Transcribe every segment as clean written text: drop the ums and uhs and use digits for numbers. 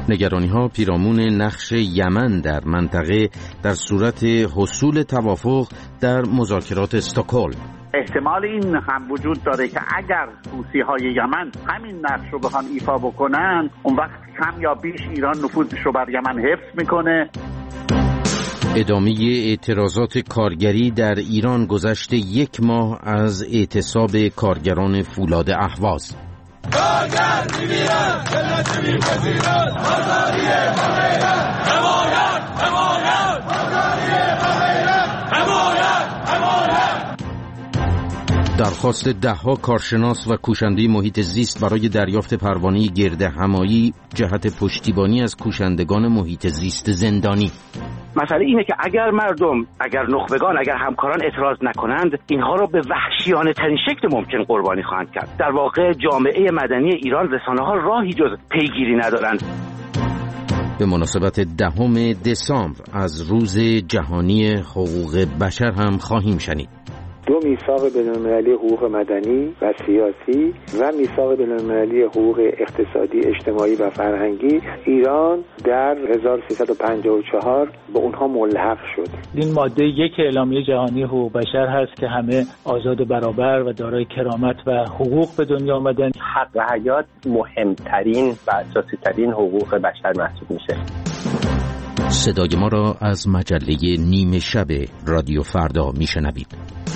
نگرانی‌ها پیرامون نقش یمن در منطقه در صورت حصول توافق در مذاکرات استکهلم. احتمال این هم وجود داره که اگر حوثی‌های یمن همین نقش رو بخوان ایفا بکنن، اون وقت کم یا بیش ایران نفوذش رو بر یمن حفظ میکنه. ادامه اعتراضات کارگری در ایران گذشت 1 ماه از اعتصاب کارگران فولاد اهواز. کارگر می‌میرد، ملت می‌پذیرد، آزادی غیرت، حمایت، حمایت، آزادی غیرت، حمایت، حمایت. درخواست 10 کارشناس و کوشنده محیط زیست برای دریافت پروانه گردهمایی جهت پشتیبانی از کوشندگان محیط زیست زندانی. مسئله اینه که اگر مردم، اگر نخبگان، اگر همکاران اعتراض نکنند، اینها را به وحشیانه ترین شکل ممکن قربانی خواهند کرد. در واقع جامعه مدنی ایران، رسانه‌ها راهی جز پیگیری ندارند. به مناسبت 10 دسامبر از روز جهانی حقوق بشر هم خواهیم شنید. 2 میثاق بین‌المللی حقوق مدنی و سیاسی و میثاق بین‌المللی حقوق اقتصادی، اجتماعی و فرهنگی، ایران در 1354 به اونها ملحق شد. این ماده 1 اعلامیه جهانی حقوق بشر هست که همه آزاد و برابر و دارای کرامت و حقوق به دنیا آمدن. حق حیات مهمترین و اساسی ترین حقوق بشر محسوب میشه. صدای ما را از مجله نیمه شب رادیو فردا میشنوید.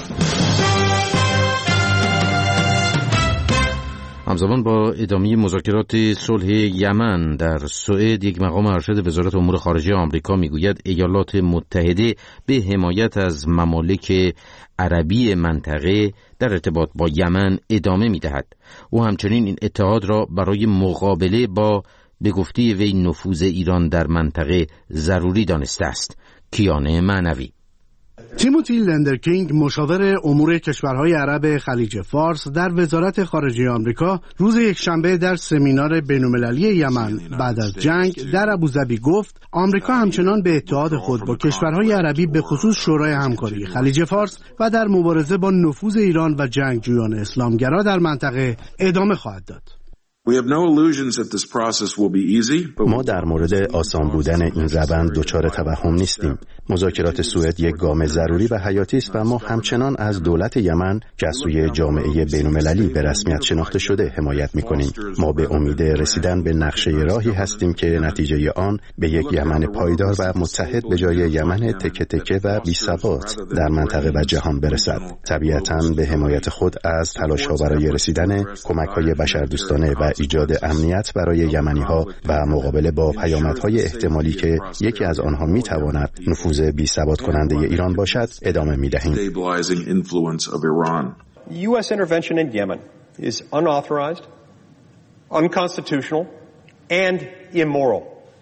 همزمان با ادامه مذاکرات صلح یمن در سوئد، یک مقام ارشد وزارت امور خارجه آمریکا میگوید ایالات متحده به حمایت از ممالک عربی منطقه در ارتباط با یمن ادامه میدهد. او همچنین این اتحاد را برای مقابله با به گفته وی نفوذ ایران در منطقه ضروری دانسته است. کیانه معنوی. تیموتی لندرکینگ، مشاور امور کشورهای عرب خلیج فارس در وزارت خارجه آمریکا، روز یکشنبه در سمینار بین‌المللی یمن بعد از جنگ در ابوظبی گفت آمریکا همچنان به اتحاد خود با کشورهای عربی به خصوص شورای همکاری خلیج فارس و در مبارزه با نفوذ ایران و جنگجویان اسلامگرا در منطقه ادامه خواهد داد. ما در مورد آسان بودن این روند دچار توهم نیستیم. مذاکرات سوئد یک گام ضروری و حیاتی است و ما همچنان از دولت یمن که از سوی جامعه بین‌المللی به رسمیت شناخته شده حمایت می‌کنیم. ما به امید رسیدن به نقشه راهی هستیم که نتیجه آن به یک یمن پایدار و متحد به جای یمن تکه تکه و بی‌ثبات در منطقه و جهان برسد. طبیعتاً به حمایت خود از تلاش‌ها برای رسیدن کمک‌های بشردوستانه و ایجاد امنیت برای یمنی‌ها و مقابله با پیامدهای احتمالی که یکی از آنها می‌تواند نفوذ بی‌ثبات کننده ایران باشد ادامه می‌دهیم. US intervention in Yemen is unauthorized, unconstitutional and immoral.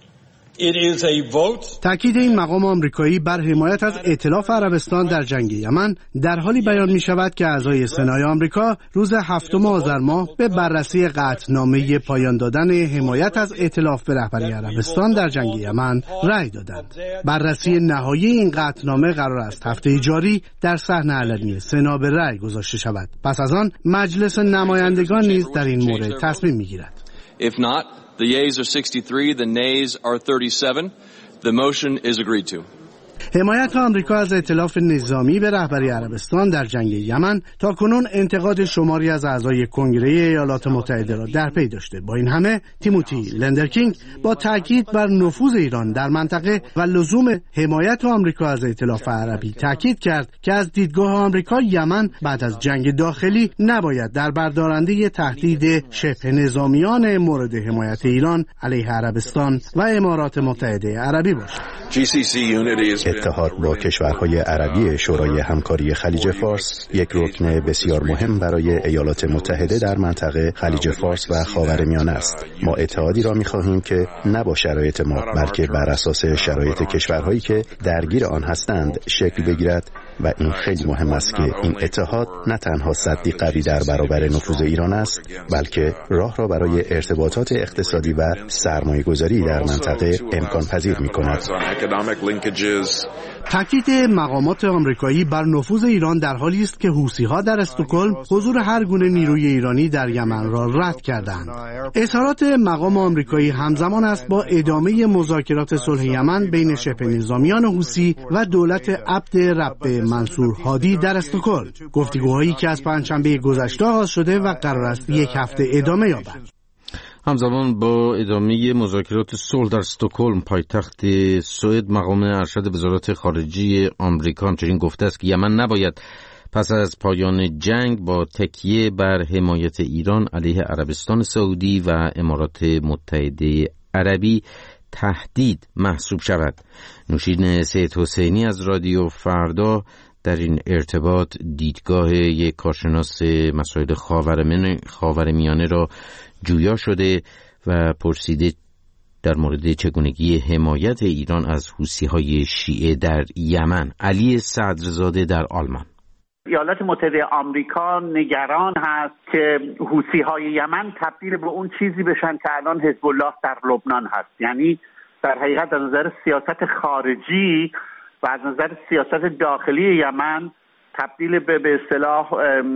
تاکید این مقام آمریکایی بر حمایت از ائتلاف عربستان در جنگ یمن در حالی بیان می شود که اعضای سنای آمریکا روز 7 آذر ماه به بررسی قطعنامه پایان دادن حمایت از ائتلاف به رهبری عربستان در جنگ یمن رأی دادند. بررسی نهایی این قطعنامه قرار است هفته جاری در صحن علنی سنا به رأی گذاشته شود. پس از آن مجلس نمایندگان نیز در این مورد تصمیم می گیرد. If not, the yeas are 63, the nays are 37. The motion is agreed to. حمایت آمریکا از ائتلاف نظامی به رهبری عربستان در جنگ یمن تاکنون انتقاد شماری از اعضای کنگره ایالات متحده را در پی داشته. با این همه تیموتی لندرکینگ با تاکید بر نفوذ ایران در منطقه و لزوم حمایت آمریکا از ائتلاف عربی تاکید کرد که از دیدگاه آمریکا یمن بعد از جنگ داخلی نباید در بردارنده تهدید شبه نظامیان مورد حمایت ایران علیه عربستان و امارات متحده عربی باشد. اتحاد با کشورهای عربی شورای همکاری خلیج فارس یک رکن بسیار مهم برای ایالات متحده در منطقه خلیج فارس و خاورمیانه است. ما اتحادی را می‌خواهیم که نه با شرایط ما بلکه بر اساس شرایط کشورهایی که درگیر آن هستند شکل بگیرد و این خیلی مهم است که این اتحاد نه تنها سدی قوی در برابر نفوذ ایران است، بلکه راه را برای ارتباطات اقتصادی و سرمایه‌گذاری در منطقه امکان پذیر می‌کند. تاکید مقامات آمریکایی بر نفوذ ایران در حالی است که حوثی‌ها در استکهلم حضور هر گونه نیروی ایرانی در یمن را رد کردند. اظهارات مقام آمریکایی همزمان است با ادامه مذاکرات صلح یمن بین شبه نظامیان حوثی و دولت عبد رب منصور هادی در استکهلم، گفتگوهایی که از پنجشنبه گذشته آغاز شده و قرار است یک هفته ادامه یابد. همزمان با ادامه مذاکرات صلح در استکهلم پایتخت سوئد، مقام ارشد وزارت خارجه آمریکا همچنین گفته است که یمن نباید پس از پایان جنگ با تکیه بر حمایت ایران علیه عربستان سعودی و امارات متحده عربی تهدید محسوب شود. نوشین سید حسینی از رادیو فردا در این ارتباط دیدگاه یک کارشناس مسائل خاورمیانه را جویا شده و پرسیده در مورد چگونگی حمایت ایران از حوثی‌های شیعه در یمن. علی صدرزاده در آلمان: ایالات متحده آمریکا نگران هست که حوثی‌های یمن تبدیل به اون چیزی بشن که الان حزب الله در لبنان هست، یعنی در حقیقت از نظر سیاست خارجی و از نظر سیاست داخلی یمن تبدیل به اصطلاح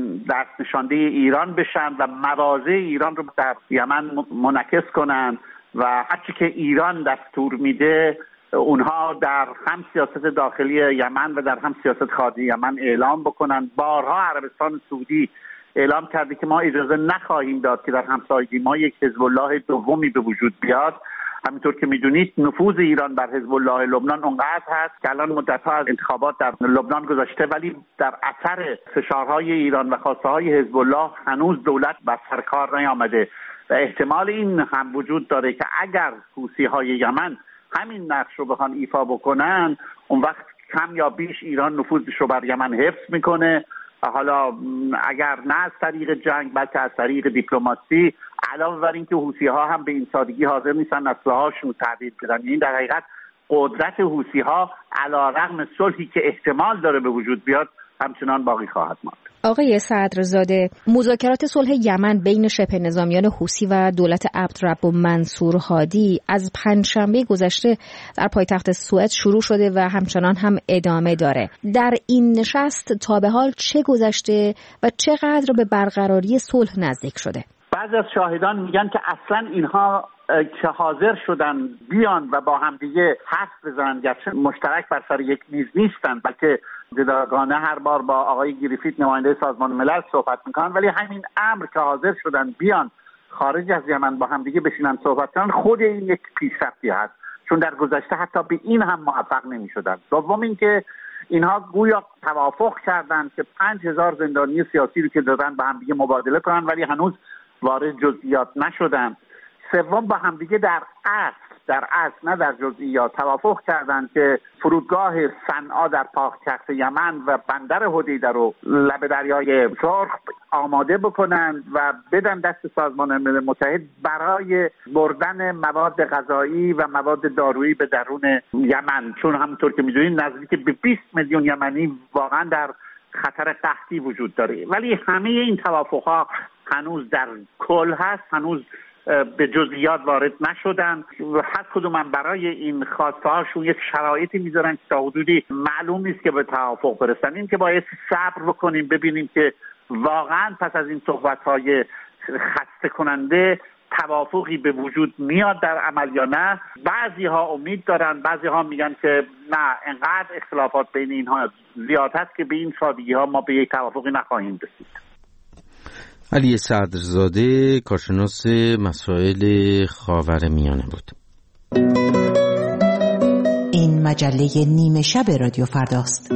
دست نشانده ایران بشن و مواضع ایران رو در یمن منعکس کنن و هرچی که ایران دستور میده اونها در هم سیاست داخلی یمن و در هم سیاست خارجی یمن اعلام بکنن. بارها عربستان سعودی اعلام کرده که ما اجازه نخواهیم داد که در همسایگی ما یک حزب الله دومی به وجود بیاد. همینطور که میدونید نفوذ ایران بر حزب الله لبنان اونقدر هست که الان مدت‌ها از انتخابات در لبنان گذشته، ولی در اثر فشارهای ایران و خواسته‌های حزب الله هنوز دولت بر سر کار نیامده و احتمال این هم وجود داره که اگر حوثی‌های یمن همین نقش رو بخوان ایفا بکنن، اون وقت کم یا بیش ایران نفوذش رو بر یمن حفظ میکنه. حالا اگر نه از طریق جنگ بلکه از طریق دیپلماسی، علاوه بر اینکه حوثی‌ها هم به این سادگی حاضر نیستن اسلحه‌هاشون تحویل بدن. این در حقیقت قدرت حوثی‌ها علیرغم صلحی که احتمال داره به وجود بیاد همچنان باقی خواهد ماند. آقای صدرزاده، مذاکرات صلح یمن بین شبه نظامیان حوثی و دولت عبدرب منصور هادی از پنجشنبه گذشته در پایتخت سوئد شروع شده و همچنان هم ادامه داره. در این نشست تا به حال چه گذشته و چقدر به برقراری صلح نزدیک شده؟ بعضی از شاهدان میگن که اصلا اینها که حاضر شدن بیان و با همدیگه حرف بزنن، گرچه مشترک بر سر یک میز نیستن بلکه جداگانه هر بار با آقای گریفیت نماینده سازمان ملل صحبت میکنن، ولی همین امر که حاضر شدن بیان خارج از یمن با همدیگه بشینن صحبت کنن خود این یک پیشرفتی هست، چون در گذشته حتی به این هم موفق نمیشدن. دوم اینکه اینها گویا توافق کردن که 5000 زندانی سیاسی رو که دادن با همدیگه مبادله کنن، ولی هنوز وارد جزئیات نشدن. سوم با همدیگه در اصل نه در جزئیات توافق کردند که فرودگاه صنعا در پایتخت یمن و بندر حدیده رو لب دریای سرخ آماده بکنند و بدن دست سازمان ملل متحد برای بردن مواد غذایی و مواد دارویی به درون یمن، چون همونطور که می‌دونید نزدیک به 20 میلیون یمنی واقعا در خطر قحطی وجود داره. ولی همه این توافق‌ها هنوز در کل هست، هنوز به جزئیات وارد نشدن. هر کدوم برای این خواسته‌هاشون یک شرایطی میذارن که تا حدودی معلوم نیست که به توافق برسن. این که باید صبر بکنیم ببینیم که واقعا پس از این صحبت‌های خسته کننده توافقی به وجود میاد در عمل یا نه. بعضی‌ها امید دارن، بعضی‌ها میگن که نه، انقدر اختلافات بین اینها زیاد هست که به این سادگی‌ها ما به یک توافقی نخواهیم رسید. علی صدرزاده، کارشناس مسائل خاورمیانه بود. این مجله نیمه شب رادیو فرداست.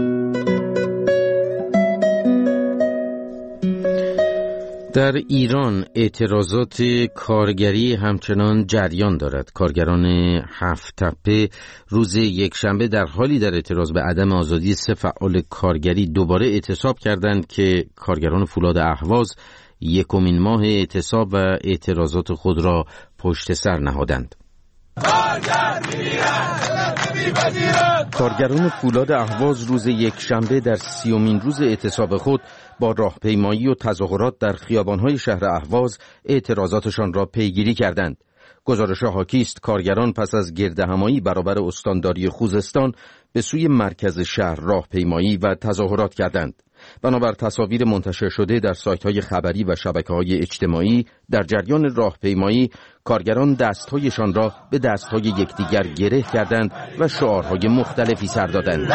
در ایران اعتراضات کارگری همچنان جریان دارد. کارگران هفت تپه روز یکشنبه در حالی در اعتراض به عدم آزادی 3 فعال کارگری دوباره اعتصاب کردند که کارگران فولاد اهواز یکمین ماه اعتصاب و اعتراضات خود را پشت سر نهادند. کارگران فولاد اهواز روز یکشنبه در 30مین روز اعتصاب خود با راهپیمایی و تظاهرات در خیابان‌های شهر اهواز اعتراضاتشان را پیگیری کردند. گزارش حاکی است کارگران پس از گردهمایی برابر استانداری خوزستان به سوی مرکز شهر راهپیمایی و تظاهرات کردند. بنابر تصاویر منتشر شده در سایت‌های خبری و شبکه‌های اجتماعی، در جریان راهپیمایی کارگران دست‌هایشان را به دست‌های یکدیگر گره کردند و شعارهای مختلفی سر دادند.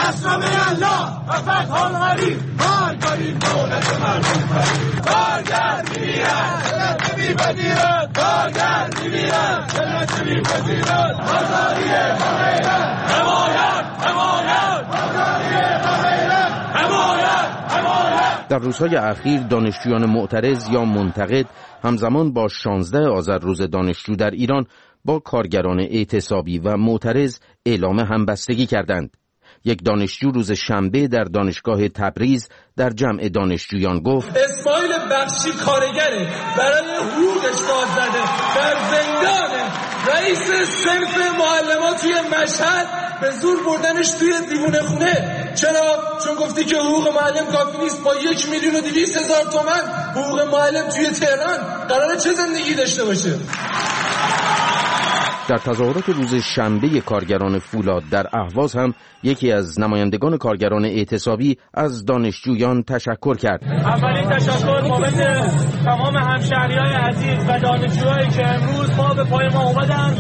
در روزهای اخیر دانشجویان معترض یا منتقد همزمان با 16 آذر روز دانشجو در ایران با کارگران اعتصابی و معترض اعلام همبستگی کردند. یک دانشجو روز شنبه در دانشگاه تبریز در جمع دانشجویان گفت اسماعیل بخشی کارگره، برای حقوقش داد زده، در زندانه. رئیس صنف معلمات توی مشهد به زور بردنش توی دیوونه خونه. چرا؟ چون گفتی که حقوق معلم کافی نیست. با 1,200,000 تومان حقوق معلم توی تهران قراره چه زندگی داشته باشه؟ در تظاهرات روز شنبه کارگران فولاد در اهواز هم یکی از نمایندگان کارگران اعتصابی از دانشجویان تشکر کرد. اولین تشکر بابت تمام همشهریای عزیز و دانشجوهایی که امروز پا به پای ما اومدن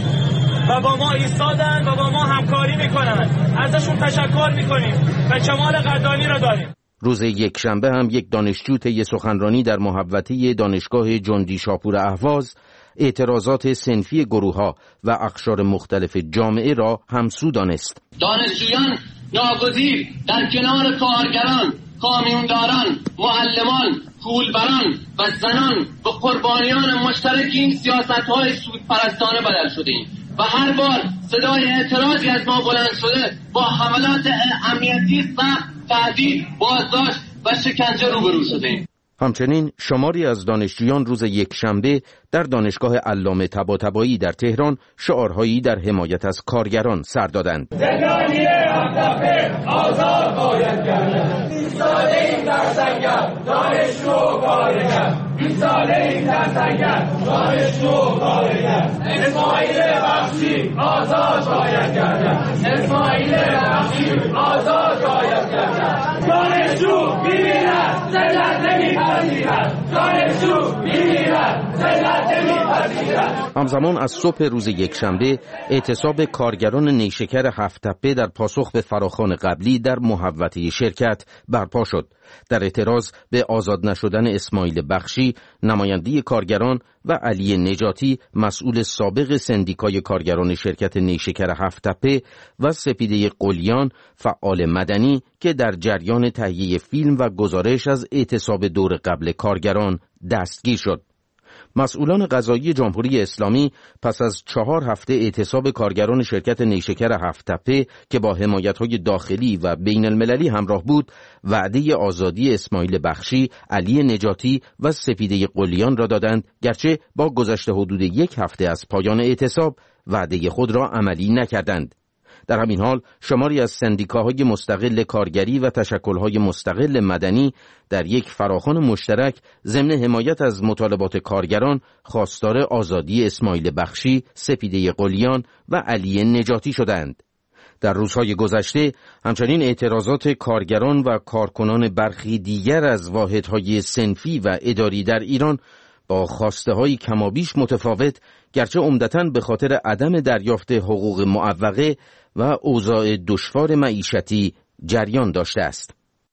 و با ما ایستادن و با ما همکاری میکنن. ازشون تشکر میکنیم و کمال قدردانی را داریم. روز یکشنبه هم یک دانشجو طی سخنرانی در محوطه دانشگاه جندی شاپور اهواز اعتراضات صنفی گروه‌ها و اقشار مختلف جامعه را همسو دانست. دانشجویان ناگزیر در کنار کارگران، کامیونداران، معلمان، پولبران و زنان و قربانیان مشترک این سیاست‌های سودپرستانه بدل شدیم و هر بار صدای اعتراضی از ما بلند شده با حملات امنیتی سخت، تهدید، بازداشت و شکنجه روبرو شدیم. همچنین شماری از دانشجویان روز یکشنبه در دانشگاه علامه طباطبایی در تهران شعارهایی در حمایت از کارگران سر دادند. زندانی همدفعه آزاد باید گردد. 20 ساله این در سنگر دانشجو و کارگر. 20 ساله این در سنگر دانشجو و کارگر. اسماعیل بخشی آزاد باید گردد. اسماعیل بخشی آزاد باید گردد. دانشجو می‌میرد، ذلت نمی‌پذیرد. دانشجو می‌میرد، ذلت نمی‌پذیرد. همزمان از صبح روز یکشنبه اعتصاب کارگران نیشکر هفت‌تپه در پاسخ به فراخوان قبلی در محوطه شرکت برپا شد. در اعتراض به آزاد نشدن اسماعیل بخشی، نماینده کارگران و علی نجاتی مسئول سابق سندیکای کارگران شرکت نیشکر هفت‌تپه و سپیده قلیان فعال مدنی که در جریان تهیه فیلم و گزارش از اعتصاب دور قبل کارگران دستگیر شد. مسئولان قضایی جمهوری اسلامی پس از 4 هفته اعتصاب کارگران شرکت نیشکر هفت‌تپه که با حمایت‌های داخلی و بین المللی همراه بود، وعده آزادی اسماعیل بخشی، علی نجاتی و سپیده قلیان را دادند، گرچه با گذشت حدود 1 هفته از پایان اعتصاب وعده خود را عملی نکردند. در همین حال شماری از سندیکاهای مستقل کارگری و تشکل‌های مستقل مدنی در یک فراخوان مشترک ضمن حمایت از مطالبات کارگران خواستار آزادی اسماعیل بخشی، سپیده قلیان و علی نجاتی شدند. در روزهای گذشته همچنین اعتراضات کارگران و کارکنان برخی دیگر از واحدهای صنفی و اداری در ایران با خواسته‌های کمابیش متفاوت، گرچه عمدتاً به خاطر عدم دریافت حقوق معوقه و اوضاع دشوار معیشتی جریان داشته است.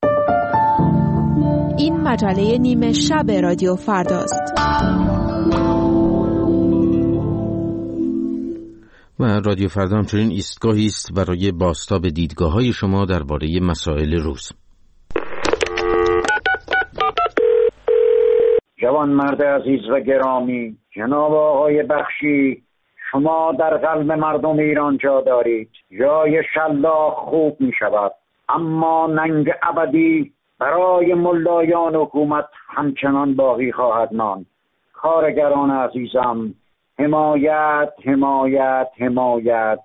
این مجله نیمه شب رادیو فرداست. و رادیو فردا همچنین ایستگاهی است برای بازتاب دیدگاه‌های شما درباره مسائل روز. جوان مرد عزیز و گرامی، جناب آقای بخشی، شما در قلب مردم ایران جا دارید. جای شلاق خوب می شود، اما ننگ ابدی برای ملایان حکومت همچنان باقی خواهد ماند. کارگران عزیزم، حمایت حمایت حمایت.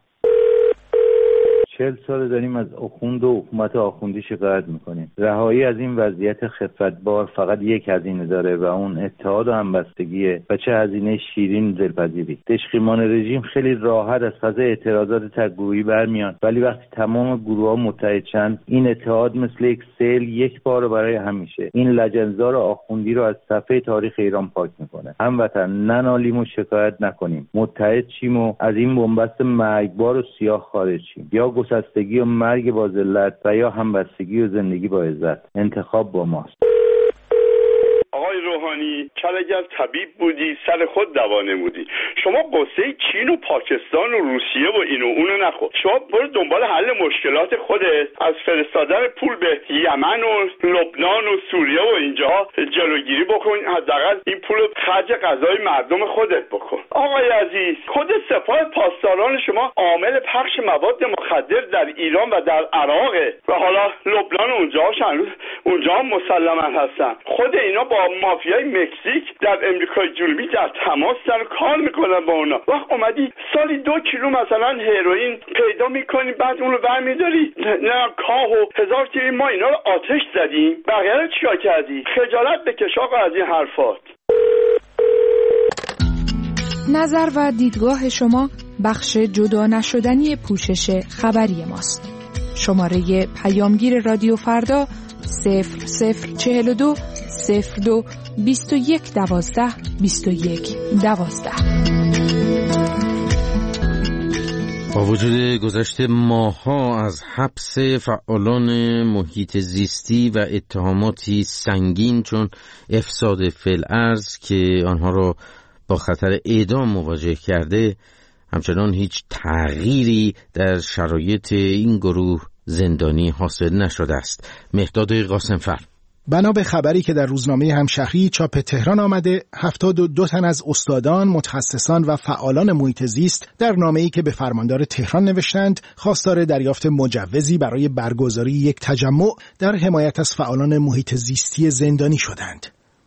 40 سال داریم از آخوند و حکومت آخوندی شکایت میکنیم. رهایی از این وضعیت خفتبار فقط یک هزینه داره و اون اتحاد و همبستگیه و چه هزینه شیرین دلپذیری. تشخیصمان رژیم خیلی راحت از فضای اعتراضات تک‌گویی برمیان، ولی وقتی تمام گروه‌ها متحد شن این اتحاد مثل یک سیل یک بار برای همیشه این لجنزار آخوندی رو از صفحه تاریخ ایران پاک میکنه. هموطن ننالیم و شکایت نکنیم، متحد شیم و از این بنبست مرگبار و سیاه خارج شیم. یا گسستگی و مرگ با ذلت و یا همبستگی و زندگی با عزت. انتخاب با ماست. آقای روحانی کلگر طبیب بودی، سر خود دوا نمودی. شما قصه چین و پاکستان و روسیه و اینو اونو نخور. شما برو دنبال حل مشکلات خودت، از فرستادن پول به یمن و لبنان و سوریه و اینجا جلوگیری بکن. حداقل این پول خرج غذای مردم خودت بکن. آقای عزیز، خود سپاه پاسداران شما عامل پخش مواد مخدر در ایران و در عراق و حالا لبنان اونجا هم مسلما هستن. خود اینا با مافیای مکزیک در امریکای جنوبی در تماس در کار میکنن با اونا. وقت اومدی سالی 2 کیلو مثلا هروئین پیدا میکنی، بعد اونو برمیداری نه کاه و 1000 کیلو. ما اینا رو آتش زدیم، بقیه رو چیکار کردی؟ خجالت بکش آقا از این حرفات. نظر و دیدگاه شما بخش جدا نشدنی پوشش خبری ماست. شماره پیامگیر رادیو فردا 0042 02 21 12 21 12. با وجود گذشته ماه‌ها از حبس فعالان محیط زیستی و اتهاماتی سنگین چون افساد فی‌الارض که آنها را با خطر اعدام مواجه کرده، همچنان هیچ تغییری در شرایط این گروه زندانی حاصل نشده است. مهداد قاسمفر. بنا به خبری که در روزنامه همشهری چاپ تهران آمده، 72 تن از استادان، متخصصان و فعالان محیط زیست در نامه‌ای که به فرماندار تهران نوشتند، خواستار دریافت مجوزی برای برگزاری یک تجمع در حمایت از فعالان محیط زیستی زندانی شدند.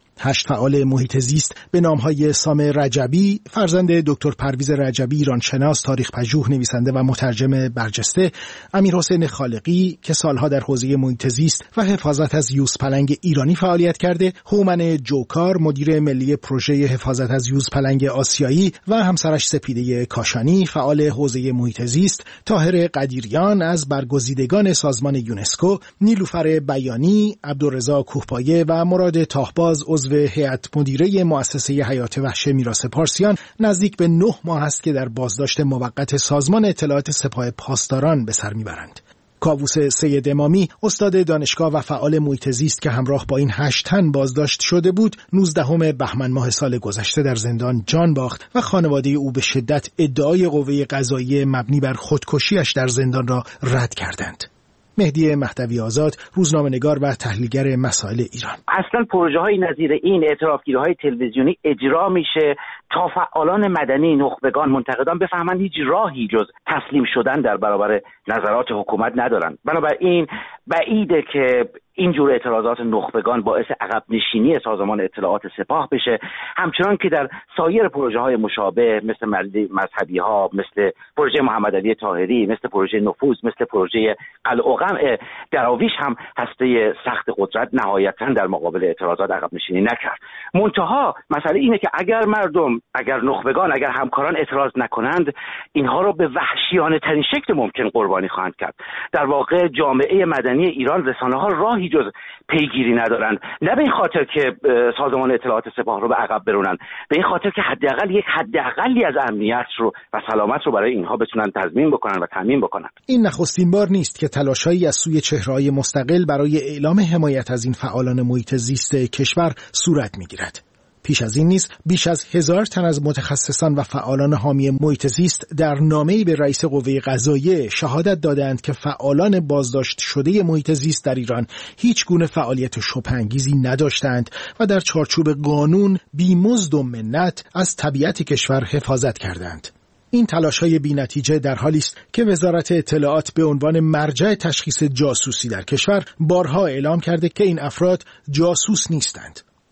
8 فعال محیط زیست به نامهای سامع رجبی، فرزند دکتر پرویز رجبی ایرانشناس، تاریخ پژوه، نویسنده و مترجم برجسته، امیرحسین خالقی که سالها در حوزه محیط زیست و حفاظت از یوزپلنگ ایرانی فعالیت کرده، هومن جوکار مدیر ملی پروژه حفاظت از یوزپلنگ آسیایی و همسرش سپیده کاشانی فعال حوزه محیط زیست، طاهر قدیریان از برگزیدگان سازمان یونسکو، نیلوفر بیانی، عبدالرضا کوهپایه و مراد تاهباز عضو هیئت مدیره مؤسسه حیات وحش میراث پارسیان نزدیک به 9 ماه است که در بازداشت موقت سازمان اطلاعات سپاه پاسداران به سر میبرند. کاووس سید امامی، استاد دانشگاه و فعال محیط زیست که همراه با این 8 تن بازداشت شده بود، 19 بهمن ماه سال گذشته در زندان جان باخت و خانواده او به شدت ادعای قوه قضاییه مبنی بر خودکشیش در زندان را رد کردند. مهدی مهدوی آزاد، روزنامه‌نگار و تحلیلگر مسائل ایران. اصلا پروژه‌های نظیر این اعترافگیری‌های تلویزیونی اجرا میشه تا فعالان مدنی، نخبگان، منتقدان بفهمند هیچ راهی جز تسلیم شدن در برابر نظرات حکومت ندارن. بنابراین بعیده که اینجور اعتراضات نخبگان باعث عقب نشینی سازمان اطلاعات سپاه بشه، همچنان که در سایر پروژه‌های مشابه مثل مذهبی‌ها، مثل پروژه محمد علی طاهری، مثل پروژه نفوذ، مثل پروژه قلع و قمع دراویش هم هسته سخت قدرت نهایتاً در مقابل اعتراضات عقب نشینی نکرد. منتها مسئله اینه که اگر مردم، اگر نخبگان، اگر همکاران اعتراض نکنند، اینها رو به وحشیانه ترین شکل ممکن قربانی خواهند کرد. در واقع جامعه مدنی ایران، رسانه‌ها راهی جز پیگیری ندارند، نه به این خاطر که سازمان اطلاعات سپاه رو به عقب برونن، به این خاطر که حداقل یک حداقلی از امنیت رو و سلامت رو برای اینها بتونن تضمین بکنن و تامین بکنن. این نخستین بار نیست که تلاش‌هایی از سوی چهره‌های مستقل برای اعلام حمایت از این فعالان محیط زیست کشور صورت می‌گیرد. پیش از این نیز بیش از 1000 تن از متخصصان و فعالان حامی محیط زیست در نامه‌ای به رئیس قوه قضاییه شهادت دادند که فعالان بازداشت شده محیط زیست در ایران هیچ گونه فعالیت شبه‌انگیزی نداشتند و در چارچوب قانون بی‌مزد و منت از طبیعت کشور حفاظت کردند. این تلاش‌های بی‌نتیجه در حالی است که وزارت اطلاعات به عنوان مرجع تشخیص جاسوسی در کشور بارها اعلام کرده که این افراد جاسوس نیستند.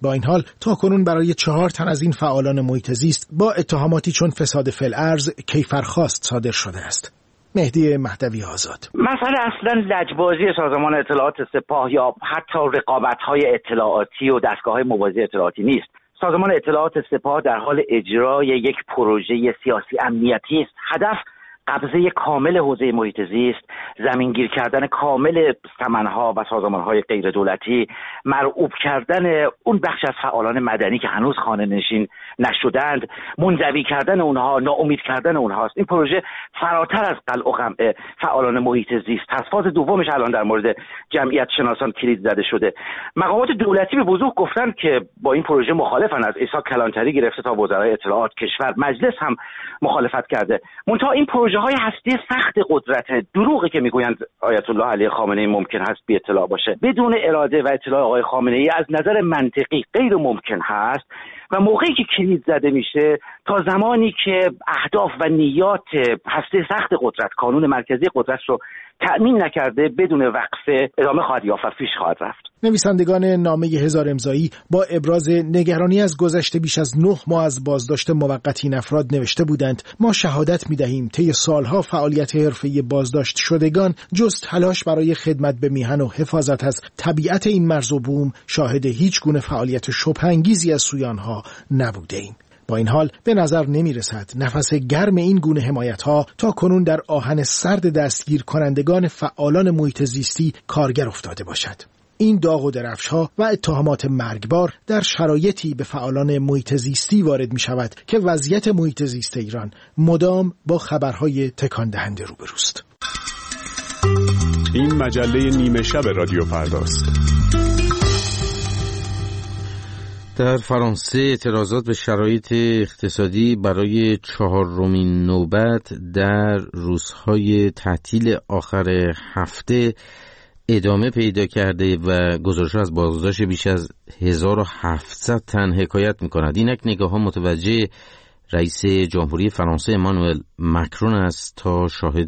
با این حال تاکنون برای 4 تن از این فعالان محیط زیست با اتهاماتی چون فساد فی‌الارض کیفرخواست صادر شده است. مهدی مهدوی آزاد: مسئله اصلا لجبازی سازمان اطلاعات سپاه یا حتی رقابت‌های اطلاعاتی و دستگاه‌های موازی اطلاعاتی نیست. سازمان اطلاعات سپاه در حال اجرای یک پروژه سیاسی امنیتی است. هدف قبضه کامل حوزه محیط زیست، زمینگیر کردن کامل ثمنها و سازمانهای غیر دولتی، مرعوب کردن اون بخش از فعالان مدنی که هنوز خانه نشین نشدند، منزوی کردن اونها، ناامید کردن اونهاست. این پروژه فراتر از قلع و قمع فعالان محیط زیست هست. فاز دومش الان در مورد جمعیت شناسان کلید زده شده. مقامات دولتی به وضوح گفتن که با این پروژه مخالفن، از عیسی کلانتری گرفته تا وزرای اطلاعات کشور، مجلس هم مخالفت کرده. منتها این پروژه های هستی سخت قدرت، دروغی که میگویند آیت الله علی خامنه‌ای ممکن هست بی اطلاع باشه، بدون اراده و اطلاع آقای خامنه‌ای از نظر منطقی غیر ممکن هست و موقعی که کلید زده میشه تا زمانی که اهداف و نیات هستی سخت قدرت، کانون مرکزی قدرت رو تأمین نکرده، بدون وقفه ادامه خواهد یافت و پیش خواهد رفت. نویسندگان نامه 1000 امضایی با ابراز نگرانی از گذشته بیش از 9 ماه از بازداشت موقتی این افراد نوشته بودند: ما شهادت می‌دهیم طی سالها فعالیت حرفه‌ای بازداشت شدگان جز تلاش برای خدمت به میهن و حفاظت از طبیعت این مرز و بوم شاهد هیچ گونه فعالیت شبه‌انگیزی از سوی آنها نبودیم. با این حال به نظر نمی رسد نفس گرم این گونه حمایت‌ها تا کنون در آهن سرد دستگیر کنندگان فعالان محیط زیستی کارگر افتاده باشد. این داغ و درفش‌ها و اتهامات مرگبار در شرایطی به فعالان محیط زیستی وارد می شود که وضعیت محیط زیست ایران مدام با خبرهای تکان دهنده روبروست. این مجله نیمه شب رادیو فرداست. در فرانسه اعتراضات به شرایط اقتصادی برای 4مین نوبت در روزهای تعطیل آخر هفته ادامه پیدا کرده و گزارش از بازداشت بیش از 1700 تن حکایت می‌کند. اینک نگاه‌ها متوجه رئیس جمهوری فرانسه امانوئل مکرون است تا شاهد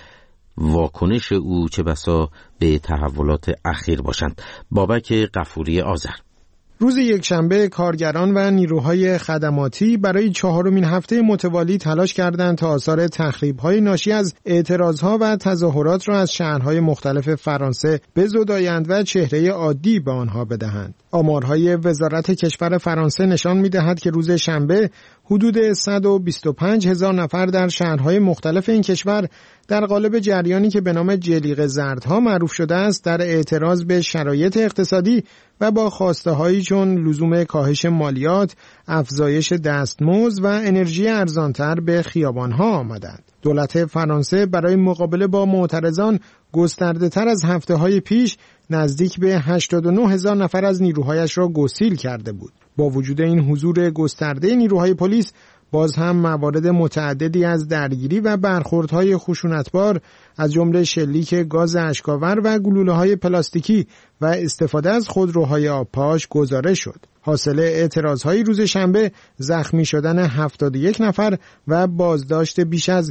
واکنش او چه بسا به تحولات اخیر باشند. بابک غفوری آذر: روز یکشنبه کارگران و نیروهای خدماتی برای 4مین هفته متوالی تلاش کردند تا آثار تخریب‌های ناشی از اعتراضها و تظاهرات را از شهرهای مختلف فرانسه بزدایند و چهره عادی به آنها بدهند. آمارهای وزارت کشور فرانسه نشان می‌دهد که روز شنبه حدود 125,000 نفر در شهرهای مختلف این کشور در قالب جریانی که به نام جلیقه زردها معروف شده است در اعتراض به شرایط اقتصادی و با خواسته‌هایی چون لزوم کاهش مالیات، افزایش دستمزد و انرژی ارزانتر به خیابان‌ها آمدند. دولت فرانسه برای مقابله با معترضان گسترده‌تر از هفته‌های پیش نزدیک به 89,000 نفر از نیروهایش را گسیل کرده بود. با وجود این حضور گسترده نیروهای پلیس، باز هم موارد متعددی از درگیری و برخوردهای خشونتبار از جمله شلیک گاز اشک‌آور و گلوله‌های پلاستیکی و استفاده از خودروهای آبپاش گزارش شد. حاصل اعتراضهای روز شنبه زخمی شدن 71 نفر و بازداشت بیش از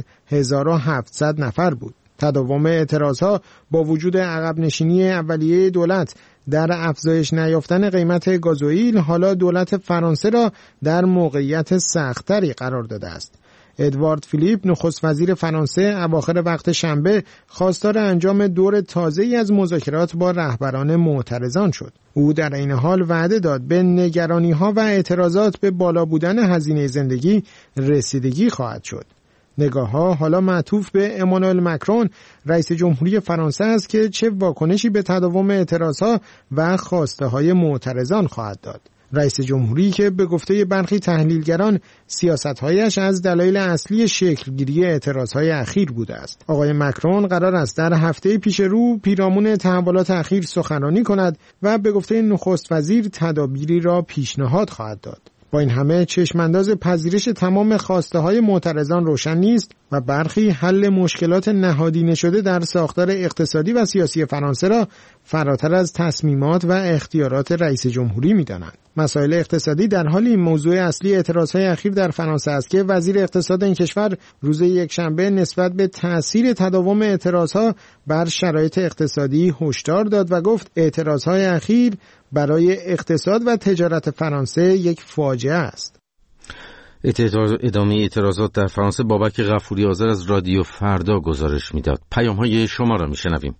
1700 نفر بود. تداوم اعتراضها با وجود عقب نشینی اولیه دولت در افزایش نیافتن قیمت گازوئیل حالا دولت فرانسه را در موقعیت سخت‌تری قرار داده است. ادوارد فیلیپ نخست وزیر فرانسه اواخر وقت شنبه خواستار انجام دور تازه‌ای از مذاکرات با رهبران معترضان شد. او در این حال وعده داد به نگرانی‌ها و اعتراضات به بالا بودن هزینه زندگی رسیدگی خواهد شد. نگاه‌ها حالا معطوف به امانوئل مکرون رئیس جمهوری فرانسه است که چه واکنشی به تداوم اعتراضها و خواسته‌های معترضان خواهد داد. رئیس جمهوری که به گفته برخی تحلیلگران سیاست‌هایش از دلایل اصلی شکلگیری اعتراضهای اخیر بوده است. آقای مکرون قرار است در هفته پیش رو پیرامون تحولات اخیر سخنرانی کند و به گفته نخست وزیر تدابیری را پیشنهاد خواهد داد. با این همه چشمانداز پذیرش تمام خواسته‌های معترضان روشن نیست و برخی حل مشکلات نهادینه شده در ساختار اقتصادی و سیاسی فرانسه را فراتر از تصمیمات و اختیارات رئیس جمهوری می‌دانند. مسائل اقتصادی، در حالی این موضوع اصلی اعتراضهای اخیر در فرانسه است که وزیر اقتصاد این کشور روز یکشنبه نسبت به تأثیر تداوم اعتراضها بر شرایط اقتصادی هشدار داد و گفت اعتراضهای اخیر برای اقتصاد و تجارت فرانسه یک فاجعه است. ادامه اعتراضات در فرانسه. بابک غفوری آذر از رادیو فردا گزارش میداد. پیام‌های شما را میشنویم.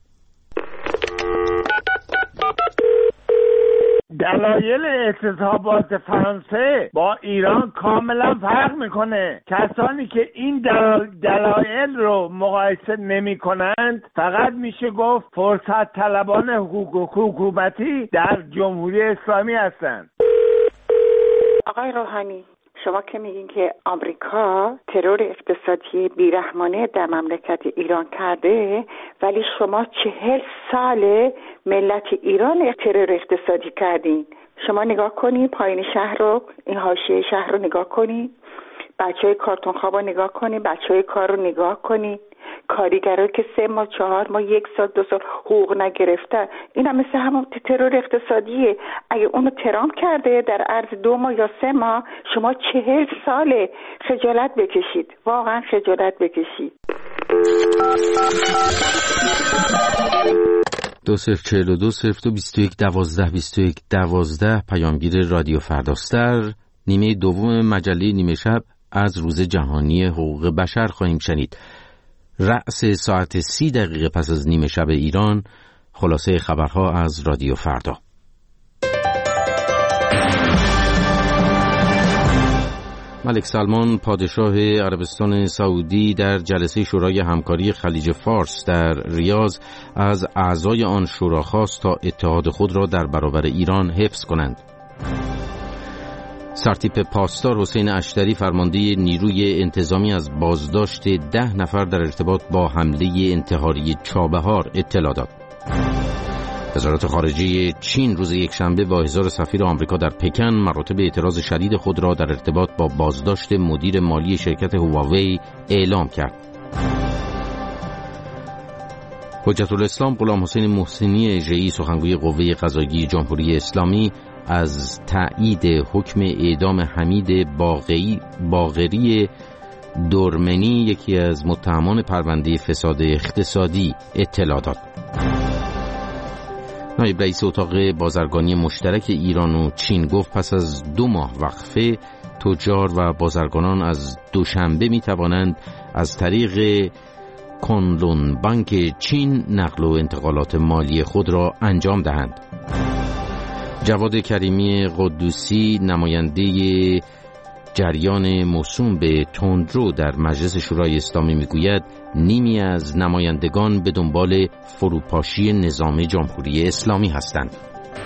دلایل اعتصابات فرانسه با ایران کاملا فرق میکنه. کسانی که این دلایل رو مقایسه نمی کنند فقط میشه گفت فرصت طلبان حکومتی در جمهوری اسلامی هستند. آقای روحانی، شما که میگین که آمریکا ترور اقتصادی بیرحمانه در مملکت ایران کرده، ولی شما 40 سال ملت ایران ترور اقتصادی کردین. شما نگاه کنین پایین شهر رو، این حاشیه شهر رو نگاه کنین، بچهای کارتون خواب رو نگاه کنین، بچهای کار رو نگاه کنین، کارگرایی که 3 ماه 4 ماه 1 سال 2 سال حقوق نگرفتن. این هم مثل همون ترور اقتصادیه. اگه اونو ترامپ کرده در عرض 2 ماه یا 3 ماه، شما 40 سال خجالت بکشید، واقعا خجالت بکشید. 2042022112 پیامگیر رادیو فرداستر. نیمه دوم مجله نیمه شب از روز جهانی حقوق بشر خواهیم شنید. رأس ساعت 30 پس از نیمه شب ایران، خلاصه خبرها از رادیو فردا. ملک سلمان پادشاه عربستان سعودی در جلسه شورای همکاری خلیج فارس در ریاض از اعضای آن شورا خواست تا اتحاد خود را در برابر ایران حفظ کنند. سرتیپ پاسدار حسین اشتری فرمانده نیروی انتظامی از بازداشت 10 نفر در ارتباط با حمله انتحاری چابهار اطلاع داد. وزارت خارجه چین روز یکشنبه با حضور سفیر آمریکا در پکن مراتب اعتراض شدید خود را در ارتباط با بازداشت مدیر مالی شرکت هواوی اعلام کرد. حجت الاسلام غلام حسین محسنی ژئی سخنگوی قوه قضاییه جمهوری اسلامی از تایید حکم اعدام حمید باقری دورمنی، یکی از متهمان پرونده فساد اقتصادی، اطلاع داد. نایب رئیس اتاق بازرگانی مشترک ایران و چین گفت پس از 2 ماه وقفه تجار و بازرگانان از دوشنبه می توانند از طریق کنلون بانک چین نقل و انتقالات مالی خود را انجام دهند. جواد کریمی قدوسی نماینده جریان موسوم به تندرو در مجلس شورای اسلامی میگوید نیمی از نمایندگان به دنبال فروپاشی نظام جمهوری اسلامی هستند.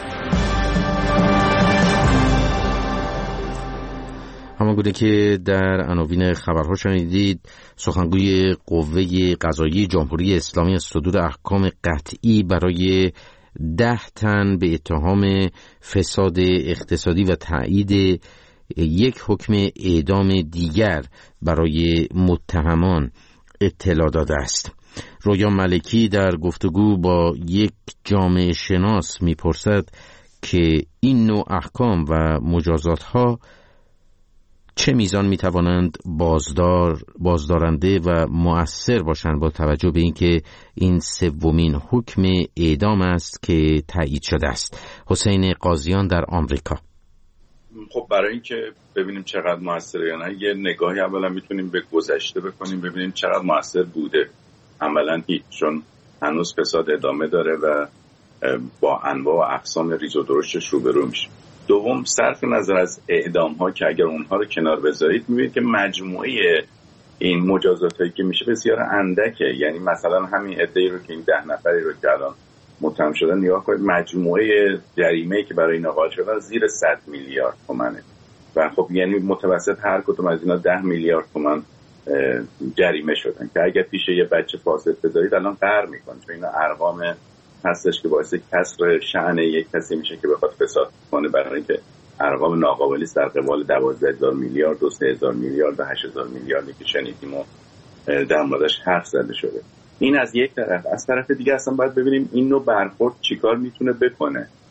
همانگونه که در عناوین خبرها شنیدید، سخنگوی قوه قضاییه جمهوری اسلامی از صدور احکام قطعی برای 10 تن به اتهام فساد اقتصادی و تایید یک حکم اعدام دیگر برای متهمان اطلاع داده است. رویا ملکی در گفتگو با یک جامعه شناس میپرسد که این نوع احکام و مجازات‌ها چه میزان میتوانند بازدارنده و مؤثر باشند با توجه به اینکه این 3مین حکم اعدام است که تایید شده است. حسین قاضیان در آمریکا. خب برای اینکه ببینیم چقدر موثره یا نه، یه نگاهی اولا میتونیم به گذشته بکنیم ببینیم چقدر موثر بوده. عملا هیچ، چون هنوز فساد ادامه داره و با انواع و اقسام ریز و درشتش روبرو میشه. دوم، صرف نظر از اعدام ها که اگر اونها رو کنار بذارید میبینید که مجموعه این مجازات هایی که میشه بسیار اندکه. یعنی مثلا همین عده‌ای رو که این 10 نفری رو که الان متهم شدن نگاه کنید، مجموعه جریمه‌ای که برای اینا قائل شدن زیر 100 میلیارد تومانه و خب یعنی متوسط هر کدوم از اینا 10 میلیارد تومان جریمه شدن که اگر پیش یه بچه فاسد بذارید الان قهر میکنه، چون اینا ارقام هستش که باعث کسر شأن یک کسی میشه که بخواد فساد کنه، برای اینکه ارقام ناقابلی است در قبال 12,000 میلیارد و 3,000 میلیارد و 8,000 میلیاردی که شنیدیم و در موردش حرف زده شده. این از یک طرف. از طرف دیگه اصلا باید ببینیم این نوع برخورد چیکار میتونه بکنه.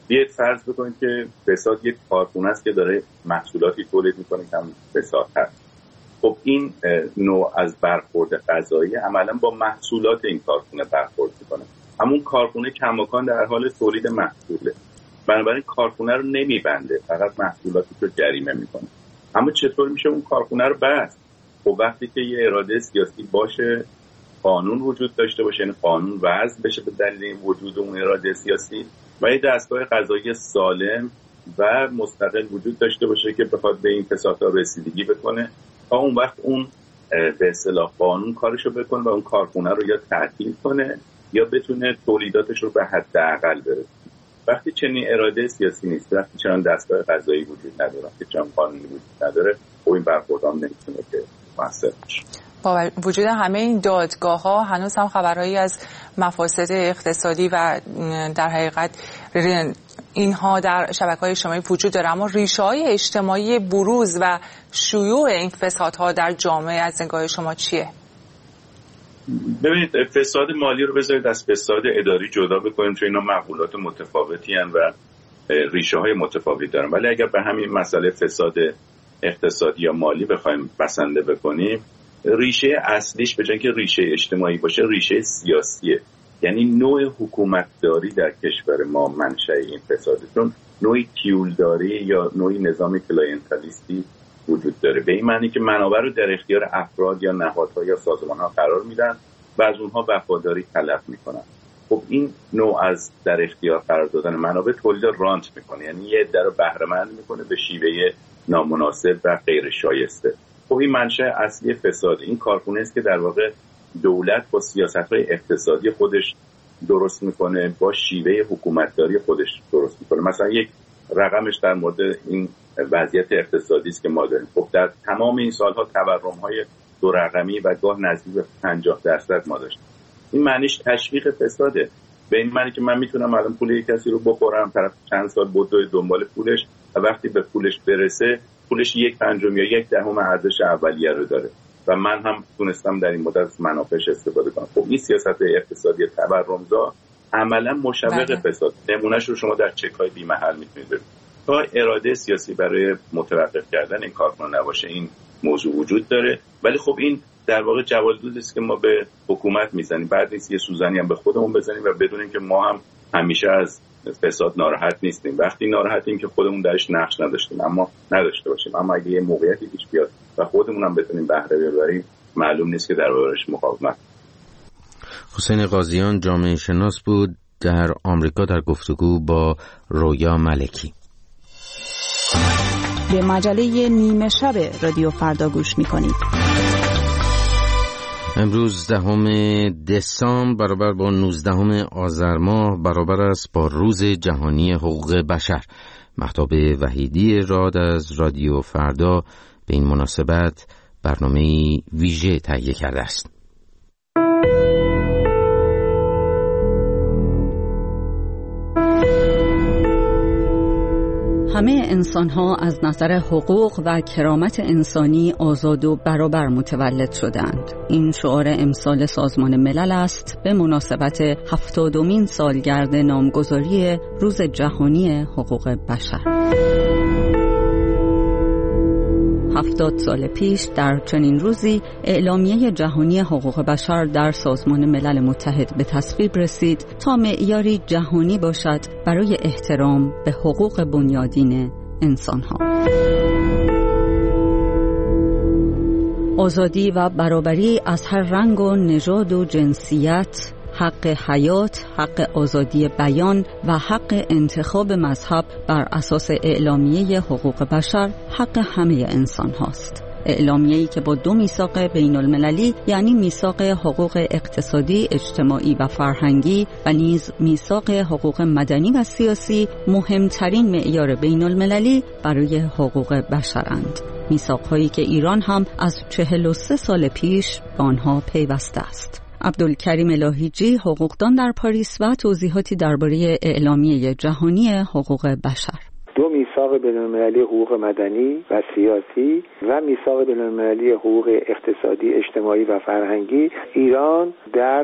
بیاید فرض بکنید که فساد یک کارخونه است که داره محصولاتی تولید میکنه که هم فساد هست. خب این نوع از برخورد قضایی عملا با محصولات این کارخونه برخورد میکنه. همون کارخونه کماکان در حال تولید محصوله، بنابراین کارخونه رو نمیبنده، فقط محصولاتی رو جریمه میکنه. اما چطور میشه اون کارخونه رو بست؟ خب وقتی که یه اراده سیاسی باشه، قانون وجود داشته باشه، یعنی قانون وضع بشه به دلیل وجود اون اراده سیاسی و یه دستگاه قضایی سالم و مستقل وجود داشته باشه که بخواد به این فسادها رسیدگی بکنه، تا اون وقت اون به اصطلاح قانون کارشو بکنه و اون کارخونه رو یا تعطیل کنه یا بتونه تولیداتش رو به حداقل برسونه. وقتی چنین اراده سیاسی نیست، وقتی چنان دستگاه قضایی وجود نداره، وقتی چنان قانونی وجود نداره، خب این برخوردام نمیتونه که موثر بشه. با وجود همه این دادگاه‌ها هنوز هم خبرهایی از مفاسد اقتصادی و در حقیقت اینها در شبکه‌های اجتماعی وجود داره، اما ریشه‌های اجتماعی بروز و شیوع این فسادها در جامعه از نگاه شما چیه؟ ببینید، فساد مالی رو بذارید از فساد اداری جدا بکنیم، چون اینا مقولات متفاوتی هستند و ریشه‌های متفاوتی دارن. ولی اگر به همین مسئله فساد اقتصادی یا مالی بخوایم بسنده بکنیم، ریشه اصلیش به جای اینکه ریشه اجتماعی باشه، ریشه سیاسیه. یعنی نوع حکومتداری در کشور ما منشأ این فساده، چون نوعی تیولداری یا نوعی نظام کلاینتالیستی وجود داره، به این معنی که منابع رو در اختیار افراد یا نهادها یا سازمان‌ها قرار میدن و از اونها وفاداری طلب میکنن. خب این نوع از در اختیار قرار دادن منابع تولید رانت میکنه، یعنی یه عده رو بهره مند میکنه به شیوه نامناسب و غیر شایسته. خب این منشأ اصلی فساد. این کارخونه است که در واقع دولت با سیاست‌های اقتصادی خودش درست میکنه، با شیوه حکومتداری خودش درست میکنه. مثلا یک رقمش در مورد این وضعیت اقتصادی است که ما داریم. خب در تمام این سالها تورم‌های دو رقمی و گاه نزدیک به 50% ما داشتیم. این معنیش تشویق فساده، به این معنی که من میتونم الان پول یک کسی رو بخورم، طرف چند سال بدوی دنبال پولش و وقتی به پولش برسه، پولش 1/5 یا 1/10 ارزش اولیه رو داره و من هم تونستم در این مدت از منافعش استفاده کنم. خب این سیاست اقتصادی تورمزا عملا مشوق فساد. نمونهش رو شما در چک‌های بی‌محل میتونید ببینید. تا اراده سیاسی برای متوقف کردن این کارخانه نباشه، این موضوع وجود داره. ولی خب این در واقع جوالدوزی است که ما به حکومت میزنیم، بعد نیست یه سوزنی هم به خودمون بزنیم و بدونیم که ما هم همیشه از فساد ناراحت نیستیم. وقتی ناراحتیم که خودمون درش نقش نداشتیم، اما نداشته باشیم. اما اگه یه موقعیتی پیش بیاد و خودمون هم بتونیم بهره ببریم، معلوم نیست که در برابرش مقاومت. حسین قاضیان جامعه شناس بود در آمریکا در گفتگو با رویا ملکی. به مجله نیمه شب رادیو فردا گوش می‌کنید. امروز 10 دسامبر برابر با 19 آذر ماه برابر است با روز جهانی حقوق بشر. مهتاب وحیدی راد از رادیو فردا به این مناسبت برنامه ویژه تهیه کرده است. همه انسان‌ها از نظر حقوق و کرامت انسانی آزاد و برابر متولد شدند. این شعار امسال سازمان ملل است به مناسبت 70مین سالگرد نامگذاری روز جهانی حقوق بشر. 70 سال پیش در چنین روزی اعلامیه جهانی حقوق بشر در سازمان ملل متحد به تصویب رسید تا معیاری جهانی باشد برای احترام به حقوق بنیادین انسان‌ها. آزادی و برابری از هر رنگ و نژاد و جنسیت، حق حیات، حق آزادی بیان و حق انتخاب مذهب بر اساس اعلامیه حقوق بشر حق همه انسان هاست. اعلامیه‌ای که با 2 میثاق بین المللی یعنی میثاق حقوق اقتصادی، اجتماعی و فرهنگی و نیز میثاق حقوق مدنی و سیاسی مهمترین معیار بین المللی برای حقوق بشرند. میثاق‌هایی که ایران هم از 43 سال پیش به آنها پیوسته است. عبدالکریم الهیجی، حقوقدان در پاریس و توضیحاتی درباره اعلامیه جهانی حقوق بشر. 2 میثاق بین‌المللی حقوق مدنی و سیاسی و میثاق بین‌المللی حقوق اقتصادی، اجتماعی و فرهنگی، ایران در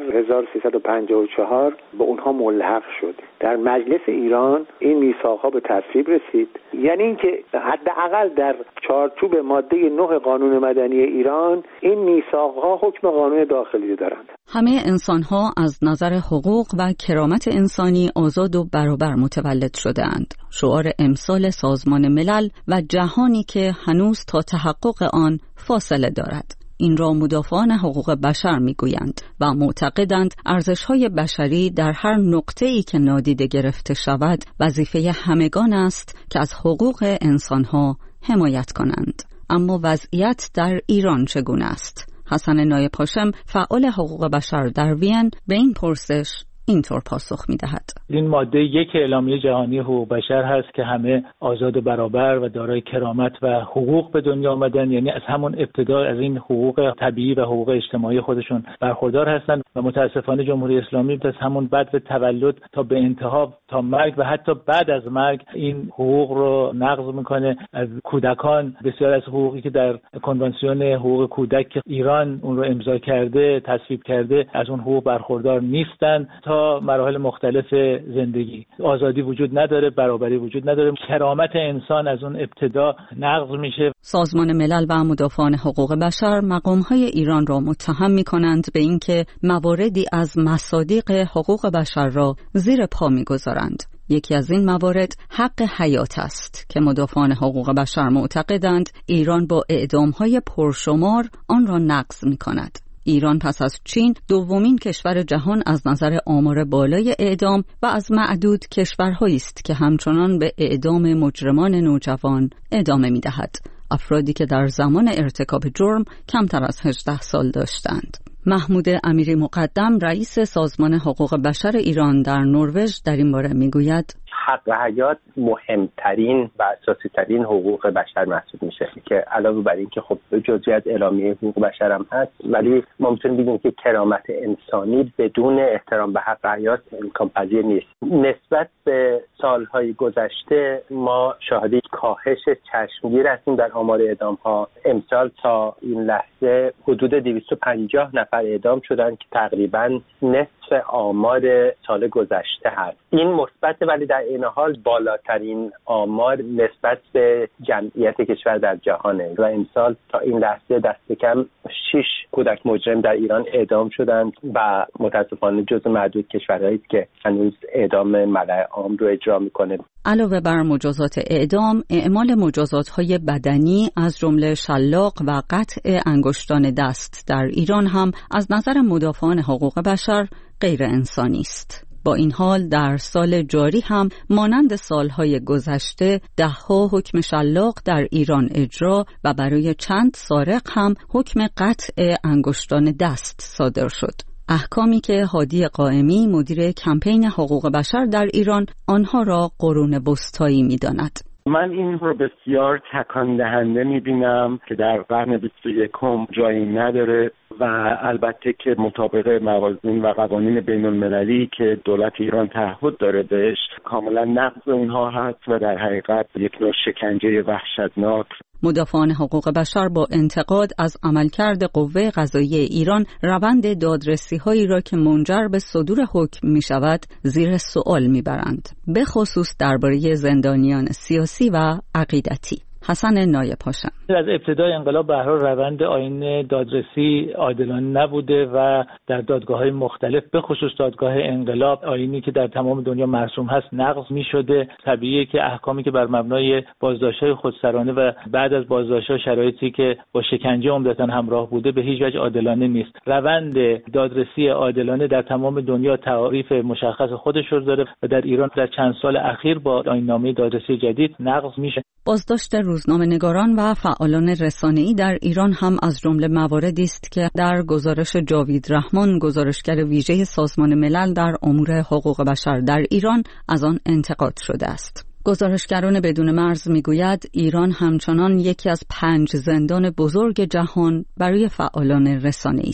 1354 به اونها ملحق شد. در مجلس ایران این میثاق‌ها به تصویب رسید، یعنی اینکه حداقل در چارچوب ماده 9 قانون مدنی ایران این میثاق‌ها حکم قانون داخلی دارند. همه انسان‌ها از نظر حقوق و کرامت انسانی آزاد و برابر متولد شده‌اند. شعار امسال سازمان ملل و جهانی که هنوز تا تحقق آن فاصله دارد. این را مدافعان حقوق بشر میگویند و معتقدند ارزش‌های بشری در هر نقطه‌ای که نادیده گرفته شود وظیفه همگان است که از حقوق انسان‌ها حمایت کنند. اما وضعیت در ایران چگونه است؟ حسن نایب هاشم، فعال حقوق بشر در وین، به این پرسش اینطور پاسخ می‌دهد. این ماده 1 اعلامیه جهانی حقوق بشر هست که همه آزاد و برابر و دارای کرامت و حقوق به دنیا آمدن، یعنی از همون ابتدا از این حقوق طبیعی و حقوق اجتماعی خودشون برخوردار هستند و متاسفانه جمهوری اسلامی از همون بعد تولد تا به انتها تا مرگ و حتی بعد از مرگ این حقوق رو نقض میکنه. از کودکان بسیار از حقوقی که در کنوانسیون حقوق کودک که ایران اون رو امضا کرده، تصویب کرده، از اون حقوق برخوردار نیستن. تا مراحل مختلف زندگی آزادی وجود نداره، برابری وجود نداره، کرامت انسان از اون ابتدا نقض میشه. سازمان ملل و مدافعان حقوق بشر مقام‌های ایران را متهم می‌کنند به اینکه مواردی از مصادیق حقوق بشر را زیر پا می‌گذارند. یکی از این موارد حق حیات است که مدافعان حقوق بشر معتقدند ایران با اعدام‌های پرشمار آن را نقض می‌کند. ایران پس از چین دومین کشور جهان از نظر آمار بالای اعدام و از معدود کشورهایی است که همچنان به اعدام مجرمان نوجوان ادامه می‌دهد. افرادی که در زمان ارتکاب جرم کمتر از 18 سال داشتند. محمود امیری مقدم، رئیس سازمان حقوق بشر ایران در نروژ، در این باره میگوید حق حیات مهمترین و اساسی ترین حقوق بشر محسوب میشه که علاوه بر این که خب جزئی از اعلامیه حقوق بشر هم هست، ولی ما میتونیم بگیم که کرامت انسانی بدون احترام به حق حیات امکان پذیر نیست. نسبت به سالهای گذشته ما شاهد کاهش چشمگیر هستیم در آمار اعدام ها. امسال تا این لحظه حدود 250 نفر اعدام شدن که تقریبا نصف آمار سال گذشته هست. این مثبت، ولی در این حال بالاترین آمار نسبت به جمعیت کشور در جهانه و امسال تا این لحظه دست کم 6 کودک مجرم در ایران اعدام شدند و متاسفانه جزو معدود کشورهایی که هنوز اعدام ملأ عام رو اجرا میکنه. علاوه بر مجازات اعدام، اعمال مجازات‌های بدنی از جمله شلاق و قطع انگشتان دست در ایران هم از نظر مدافعان حقوق بشر غیر انسانی است. با این حال در سال جاری هم مانند سالهای گذشته 10 حکم شلاق در ایران اجرا و برای چند سارق هم حکم قطع انگشتان دست صادر شد. احکامی که هادی قائمی، مدیر کمپین حقوق بشر در ایران، آنها را قرون وسطایی می‌داند. من این رو بسیار تکان دهنده می‌بینم که در قرن 21 جایی نداره و البته که مطابق موازین و قوانین بین المللی که دولت ایران تعهد داره بهش، کاملا نقض اونها هست و در حقیقت یک نوع شکنجه وحشتناک. مدافعان حقوق بشر با انتقاد از عملکرد قوه قضاییه ایران روند دادرسی‌هایی را که منجر به صدور حکم می‌شود زیر سوال می‌برند، به خصوص درباره زندانیان سیاسی و عقیدتی. حسن نایب هاشم: از ابتدای انقلاب به هر حال روند آیین دادرسی عادلانه نبوده و در دادگاه‌های مختلف به خصوص دادگاه انقلاب آیینی که در تمام دنیا مرسوم هست نقض می‌شده. طبیعیه که احکامی که بر مبنای بازداشت‌های خودسرانه و بعد از بازداشت‌ها شرایطی که با شکنجه عمدتاً همراه بوده به هیچ وجه عادلانه نیست. روند دادرسی عادلانه در تمام دنیا تعریف مشخص خودش رو داره و در ایران در چند سال اخیر با آیین‌نامه دادرسی جدید نقض میشه. بازداشت روزنامه‌نگاران و فعالان رسانه‌ای در ایران هم از جمله مواردی است که در گزارش جاوید رحمان، گزارشگر ویژه سازمان ملل در امور حقوق بشر در ایران، از آن انتقاد شده است. گزارشگران بدون مرز میگوید ایران همچنان یکی از 5 زندان بزرگ جهان برای فعالان رسانه‌ای است.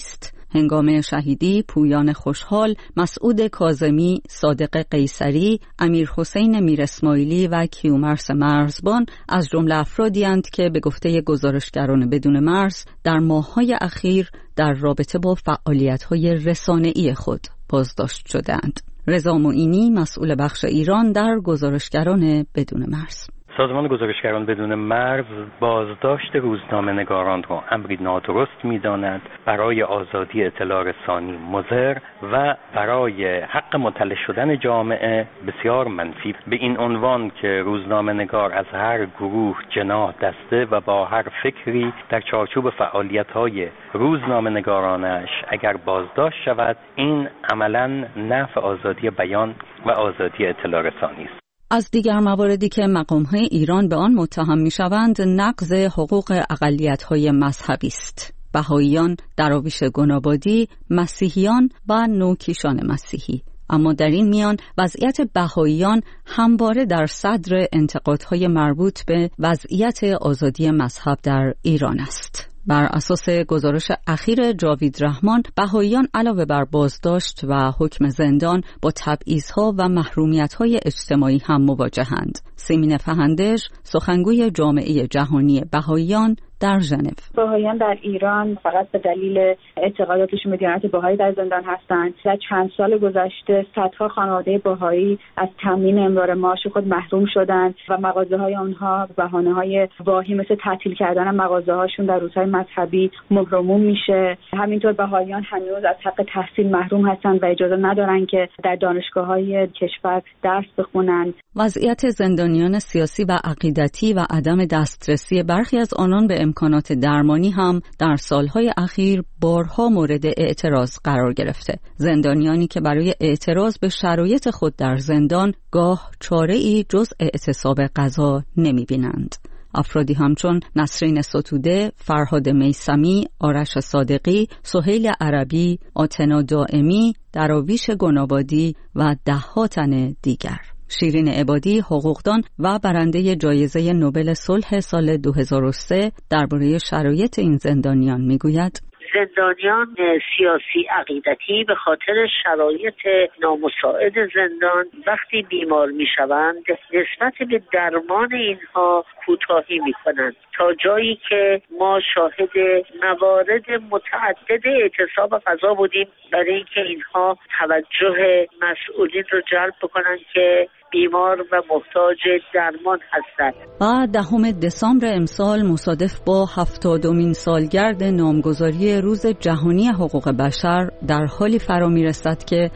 هنگام شهیدی پویان خوشحال، مسعود کاظمی، صادق قیصری، امیر حسین میر اسماعیلی و کیومرث مرزبان از جمله افرادی اند که به گفته گزارشگران بدون مرز در ماه‌های اخیر در رابطه با فعالیت‌های رسانه‌ای خود بازداشت شدند. رضا معینی، مسئول بخش ایران در گزارشگران بدون مرز: سازمان گزارشگران بدون مرز بازداشت روزنامه‌نگاران را امری نادرست می‌داند، برای آزادی اطلاع رسانی مضر و برای حق مطلع شدن جامعه بسیار منفی، به این عنوان که روزنامه‌نگار از هر گروه، جناح، دسته و با هر فکری در چارچوب فعالیت‌های روزنامه‌نگارانش اگر بازداشت شود، این عملاً نفی آزادی بیان و آزادی اطلاع رسانی است. از دیگر مواردی که مقام‌های ایران به آن متهم می‌شوند، نقض حقوق اقلیت‌های مذهبی است. بهائیان، دراویش گنابادی، مسیحیان و نوکیشان مسیحی. اما در این میان وضعیت بهائیان همواره در صدر انتقادهای مربوط به وضعیت آزادی مذهب در ایران است. بر اساس گزارش اخیر جاوید رحمان، بهائیان علاوه بر بازداشت و حکم زندان با تبعیض‌ها و محرومیت‌های اجتماعی هم مواجهند. سیمین فهندش، سخنگوی جامعه جهانی بهائیان در ژنو: بهائیان در ایران فقط به دلیل اعتقاداتشون به دیانت بهایی در زندان هستند. در چند سال گذشته صدها خانواده بهایی از تامین امرار معاش خود محروم شدند و مغازه‌های آنها بهانه‌های واهی مثل تعطیل کردن مغازه‌هاشون در روزهای مذهبی مهرموم میشه. همینطور بهائیان هنوز از حق تحصیل محروم هستند و اجازه ندارن که در دانشگاه‌های کشور درس بخونند. وضعیت زندانیان سیاسی و عقیدتی و عدم دسترسی برخی از آنان به امکانات درمانی هم در سالهای اخیر بارها مورد اعتراض قرار گرفته. زندانیانی که برای اعتراض به شرایط خود در زندان گاه چاره‌ای جز اعتصاب غذا نمی‌بینند. افرادی همچون نسرین ستوده، فرهاد میثمی، آرش صادقی، سهیل عربی، آتنا دائمی، دراویش گنابادی و ده‌ها تن دیگر. شیرین عبادی، حقوقدان و برنده جایزه نوبل صلح سال 2003 درباره شرایط این زندانیان میگوید: زندانیان سیاسی عقیدتی به خاطر شرایط نامساعد زندان وقتی بیمار میشوند نسبت به درمان اینها کوتاهی میکنند، تا جایی که ما شاهد موارد متعدد اعتصاب غذا بودیم برای اینکه اینها توجه مسئولین رو جلب بکنند که بیمار و محتاج درمان هستند. و 10 دسامبر امسال مصادف با 70مین سالگرد نامگذاری روز جهانی حقوق بشر در حالی فرا میرسد که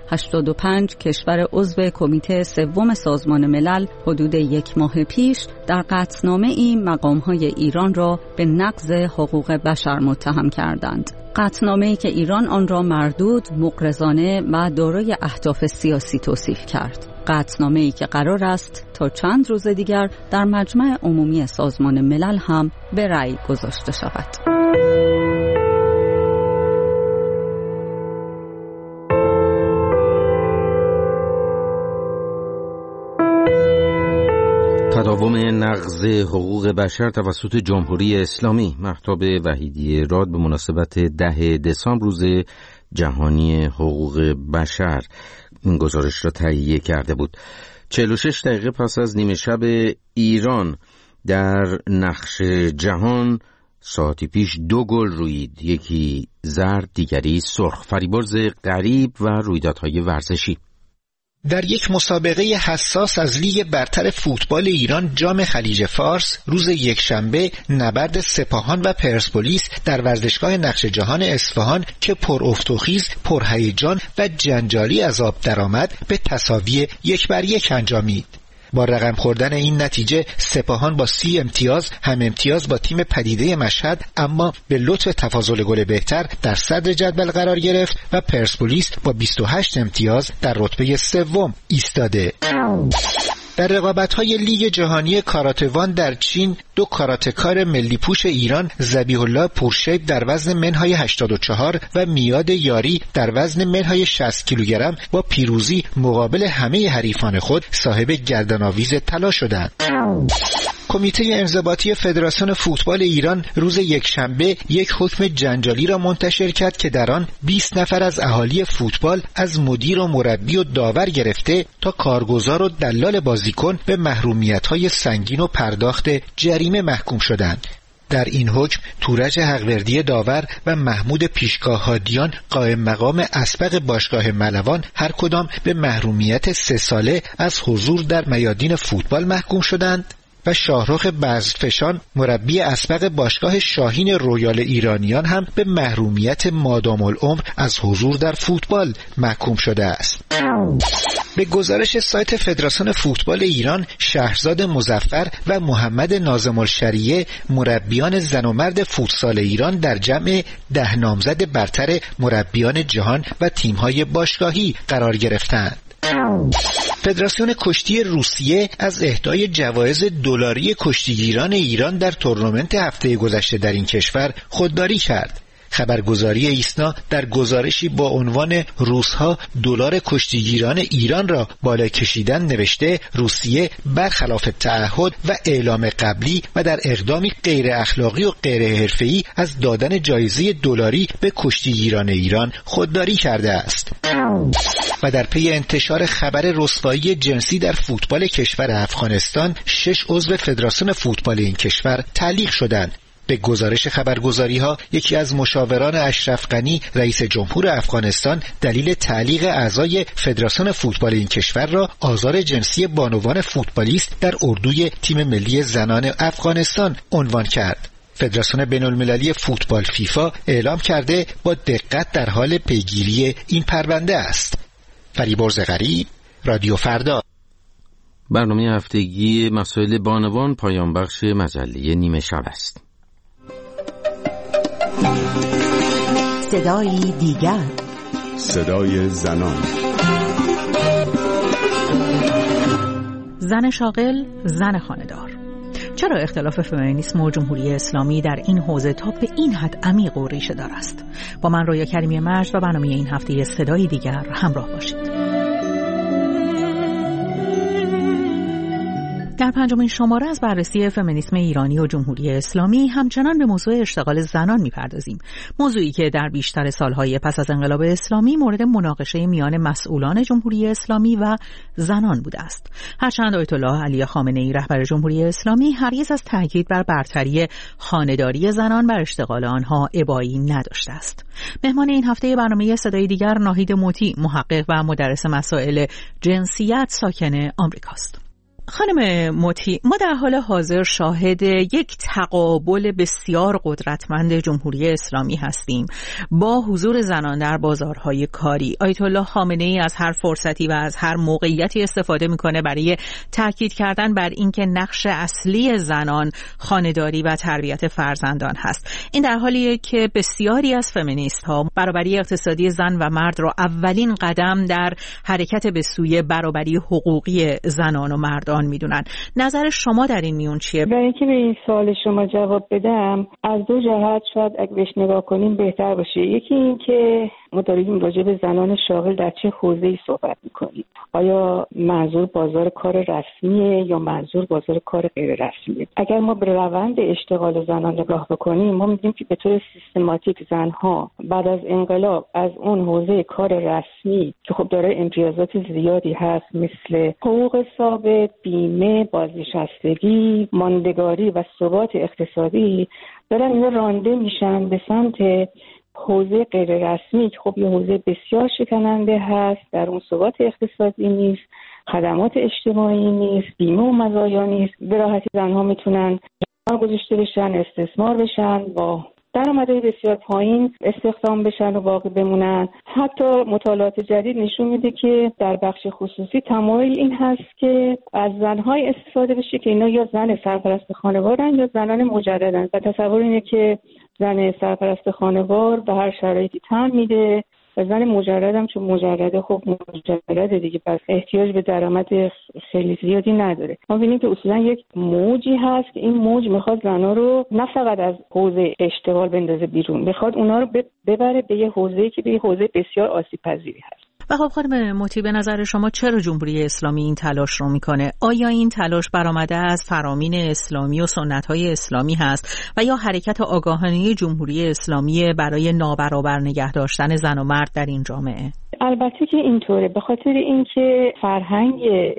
85 کشور عضو کمیته سوم سازمان ملل حدود 1 ماه پیش در قطعنامه‌ای مقام‌های ایران را به نقض حقوق بشر متهم کردند. قطعنامه‌ای که ایران آن را مردود، مغرضانه و دارای اهداف سیاسی توصیف کرد. قطعنامه‌ای که قرار است تا چند روز دیگر در مجمع عمومی سازمان ملل هم به رأی گذاشته شود. تداوم نقض حقوق بشر توسط جمهوری اسلامی. مهتاب وحیدی راد به مناسبت 10 دسامبر روز جهانی حقوق بشر این گزارش را تهیه کرده بود. 46 دقیقه پس از نیمه شب ایران در نقش جهان ساعتی پیش 2 گل رویید، یکی زرد دیگری سرخ، فریبرز غریب و رویدادهای ورزشی. در یک مسابقه حساس از لیگ برتر فوتبال ایران جام خلیج فارس روز یکشنبه نبرد سپاهان و پرسپولیس در ورزشگاه نقش جهان اصفهان که پر افت و خیز، پر هیجان و جنجالی از آب درآمد به تساوی 1-1 انجامید. با رقم خوردن این نتیجه سپاهان با 30 امتیاز هم امتیاز با تیم پدیده مشهد، اما به لطف تفاضل گل بهتر در صدر جدول قرار گرفت و پرسپولیس با 28 امتیاز در رتبه 3 ایستاده. در رقابت‌های لیگ جهانی کاراتوان در چین دو کاراتکار ملی پوش ایران ذبیح الله پورشیب در وزن منهای 84 و میاد یاری در وزن منهای 60 کیلوگرم با پیروزی مقابل همه حریفان خود صاحب گردن‌آویز طلا شدند. کمیته انضباطی فدراسیون فوتبال ایران روز یکشنبه یک حکم جنجالی را منتشر کرد که در آن 20 نفر از اهالی فوتبال از مدیر و مربی و داور گرفته تا کارگزار و دلال بازیکن به محرومیت‌های سنگین و پرداخت جریمه محکوم شدند. در این حکم تورج حقوردی داور و محمود پیشگاه هادیان قائم مقام اسبق باشگاه ملوان هر کدام به محرومیت 3 ساله از حضور در میادین فوتبال محکوم شدند و شاهرخ بزرفشان مربی اسبق باشگاه شاهین رویال ایرانیان هم به محرومیت مادام العمر از حضور در فوتبال محکوم شده است. به گزارش سایت فدراسیون فوتبال ایران، شهرزاد مظفر و محمد ناظم الشریعه مربیان زن و مرد فوتسال ایران در جمع 10 نامزد برتر مربیان جهان و تیم‌های باشگاهی قرار گرفتند. فدراسیون کشتی روسیه از اهدای جوایز دلاری کشتیگیران ایران در تورنمنت هفته گذشته در این کشور خودداری کرد. خبرگزاری ایسنا در گزارشی با عنوان روس‌ها دلار کشتیگیران ایران را بالا کشیدن نوشته روسیه برخلاف تعهد و اعلام قبلی و در اقدامی غیر اخلاقی و غیر حرفه‌ای از دادن جایزه دلاری به کشتیگیران ایران خودداری کرده است. و در پی انتشار خبر رسوایی جنسی در فوتبال کشور افغانستان 6 عضو فدراسیون فوتبال این کشور تعلیق شدند. به گزارش خبرگزاری‌ها یکی از مشاوران اشرف غنی رئیس جمهور افغانستان دلیل تعلیق اعضای فدراسیون فوتبال این کشور را آزار جنسی بانوان فوتبالیست در اردوی تیم ملی زنان افغانستان عنوان کرد. فدراسیون بین‌المللی فوتبال فیفا اعلام کرده با دقت در حال پیگیری این پرونده است. فریبرز غریب، رادیو فردا. برنامه هفتگی مسائل بانوان پایان بخش مجله نیمه شب است. صدای دیگر، صدای زنان. زن شاغل، زن خانه‌دار. چرا اختلاف فمینیسم و جمهوری اسلامی در این حوزه تا به این حد عمیق و ریشه دار است؟ با من رویا کریمی مجد و برنامه این هفته صدای دیگر همراه باشید. در 5مین شماره از بررسی فمینیسم ایرانی و جمهوری اسلامی همچنان به موضوع اشتغال زنان می‌پردازیم. موضوعی که در بیشتر سالهای پس از انقلاب اسلامی مورد مناقشه میان مسئولان جمهوری اسلامی و زنان بوده است. هرچند آیت الله علی خامنه‌ای رهبر جمهوری اسلامی هرگز از تاکید بر برتری خانه‌داری زنان بر اشتغال آنها ابایی نداشته است. مهمان این هفته برنامه صدای دیگر ناهید موتی، محقق و مدرس مسائل جنسیت ساکن آمریکاست. خانم موتی، ما در حال حاضر شاهد یک تقابل بسیار قدرتمند جمهوری اسلامی هستیم با حضور زنان در بازارهای کاری. آیت الله خامنه‌ای از هر فرصتی و از هر موقعیتی استفاده میکنه برای تاکید کردن بر اینکه نقش اصلی زنان خانه‌داری و تربیت فرزندان هست. این در حالیه که بسیاری از فمینیست ها برابری اقتصادی زن و مرد را اولین قدم در حرکت به سوی برابری حقوقی زنان و مردان میدونن. نظر شما در این میون چیه؟ برای اینکه به این سوال شما جواب بدم از دو جهت شاید اگه بهش نگاه کنیم بهتر باشه. یکی این که ما داریم راجع به زنان شاغل در چه حوزه‌ای صحبت می‌کنیم. آیا منظور بازار کار رسمیه یا منظور بازار کار غیر رسمیه؟ اگر ما به روند اشتغال زنان نگاه بکنیم ما می‌بینیم که به طور سیستماتیک زنها بعد از انقلاب از اون حوزه کار رسمی که خب داره امتیازات زیادی هست مثل حقوق ثابت، بیمه، بازنشستگی، ماندگاری و ثبات اقتصادی دارن اینا رانده میشن به سمت حوزه غیر رسمی که خب یه حوزه بسیار شکننده هست، در اون ثبات اقتصادی نیست، خدمات اجتماعی نیست، بیمه و مزایا نیست. به راحتی زنها میتونن گذاشته بشن، استثمار بشن، با درآمدهای بسیار پایین استخدام بشن و باقی بمونن. حتی مطالعات جدید نشون میده که در بخش خصوصی تمایل این هست که از زنهای استفاده بشه که اینا یا زن سرپرست خانوارن یا زنان مجردن و تصور اینه که زن سرپرست خانوار به هر شرایطی تن میده و زن مجردم چون مجرده خب مجرده دیگه، پس احتیاج به درآمد خیلی زیادی نداره. ما ببینیم که اصولا یک موجی هست که این موج میخواد زنها رو نه فقط از حوزه اشتغال بندازه بیرون، میخواد اونا رو ببره به یه حوزه‌ای که به یه حوزه بسیار آسیب پذیری هست. و خب خانم مطیع، به نظر شما چرا جمهوری اسلامی این تلاش رو میکنه؟ آیا این تلاش برآمده از فرامین اسلامی و سنت‌های اسلامی هست و یا حرکت آگاهانه جمهوری اسلامی برای نابرابر نگه داشتن زن و مرد در این جامعه؟ البته که اینطوره، به خاطر اینکه فرهنگ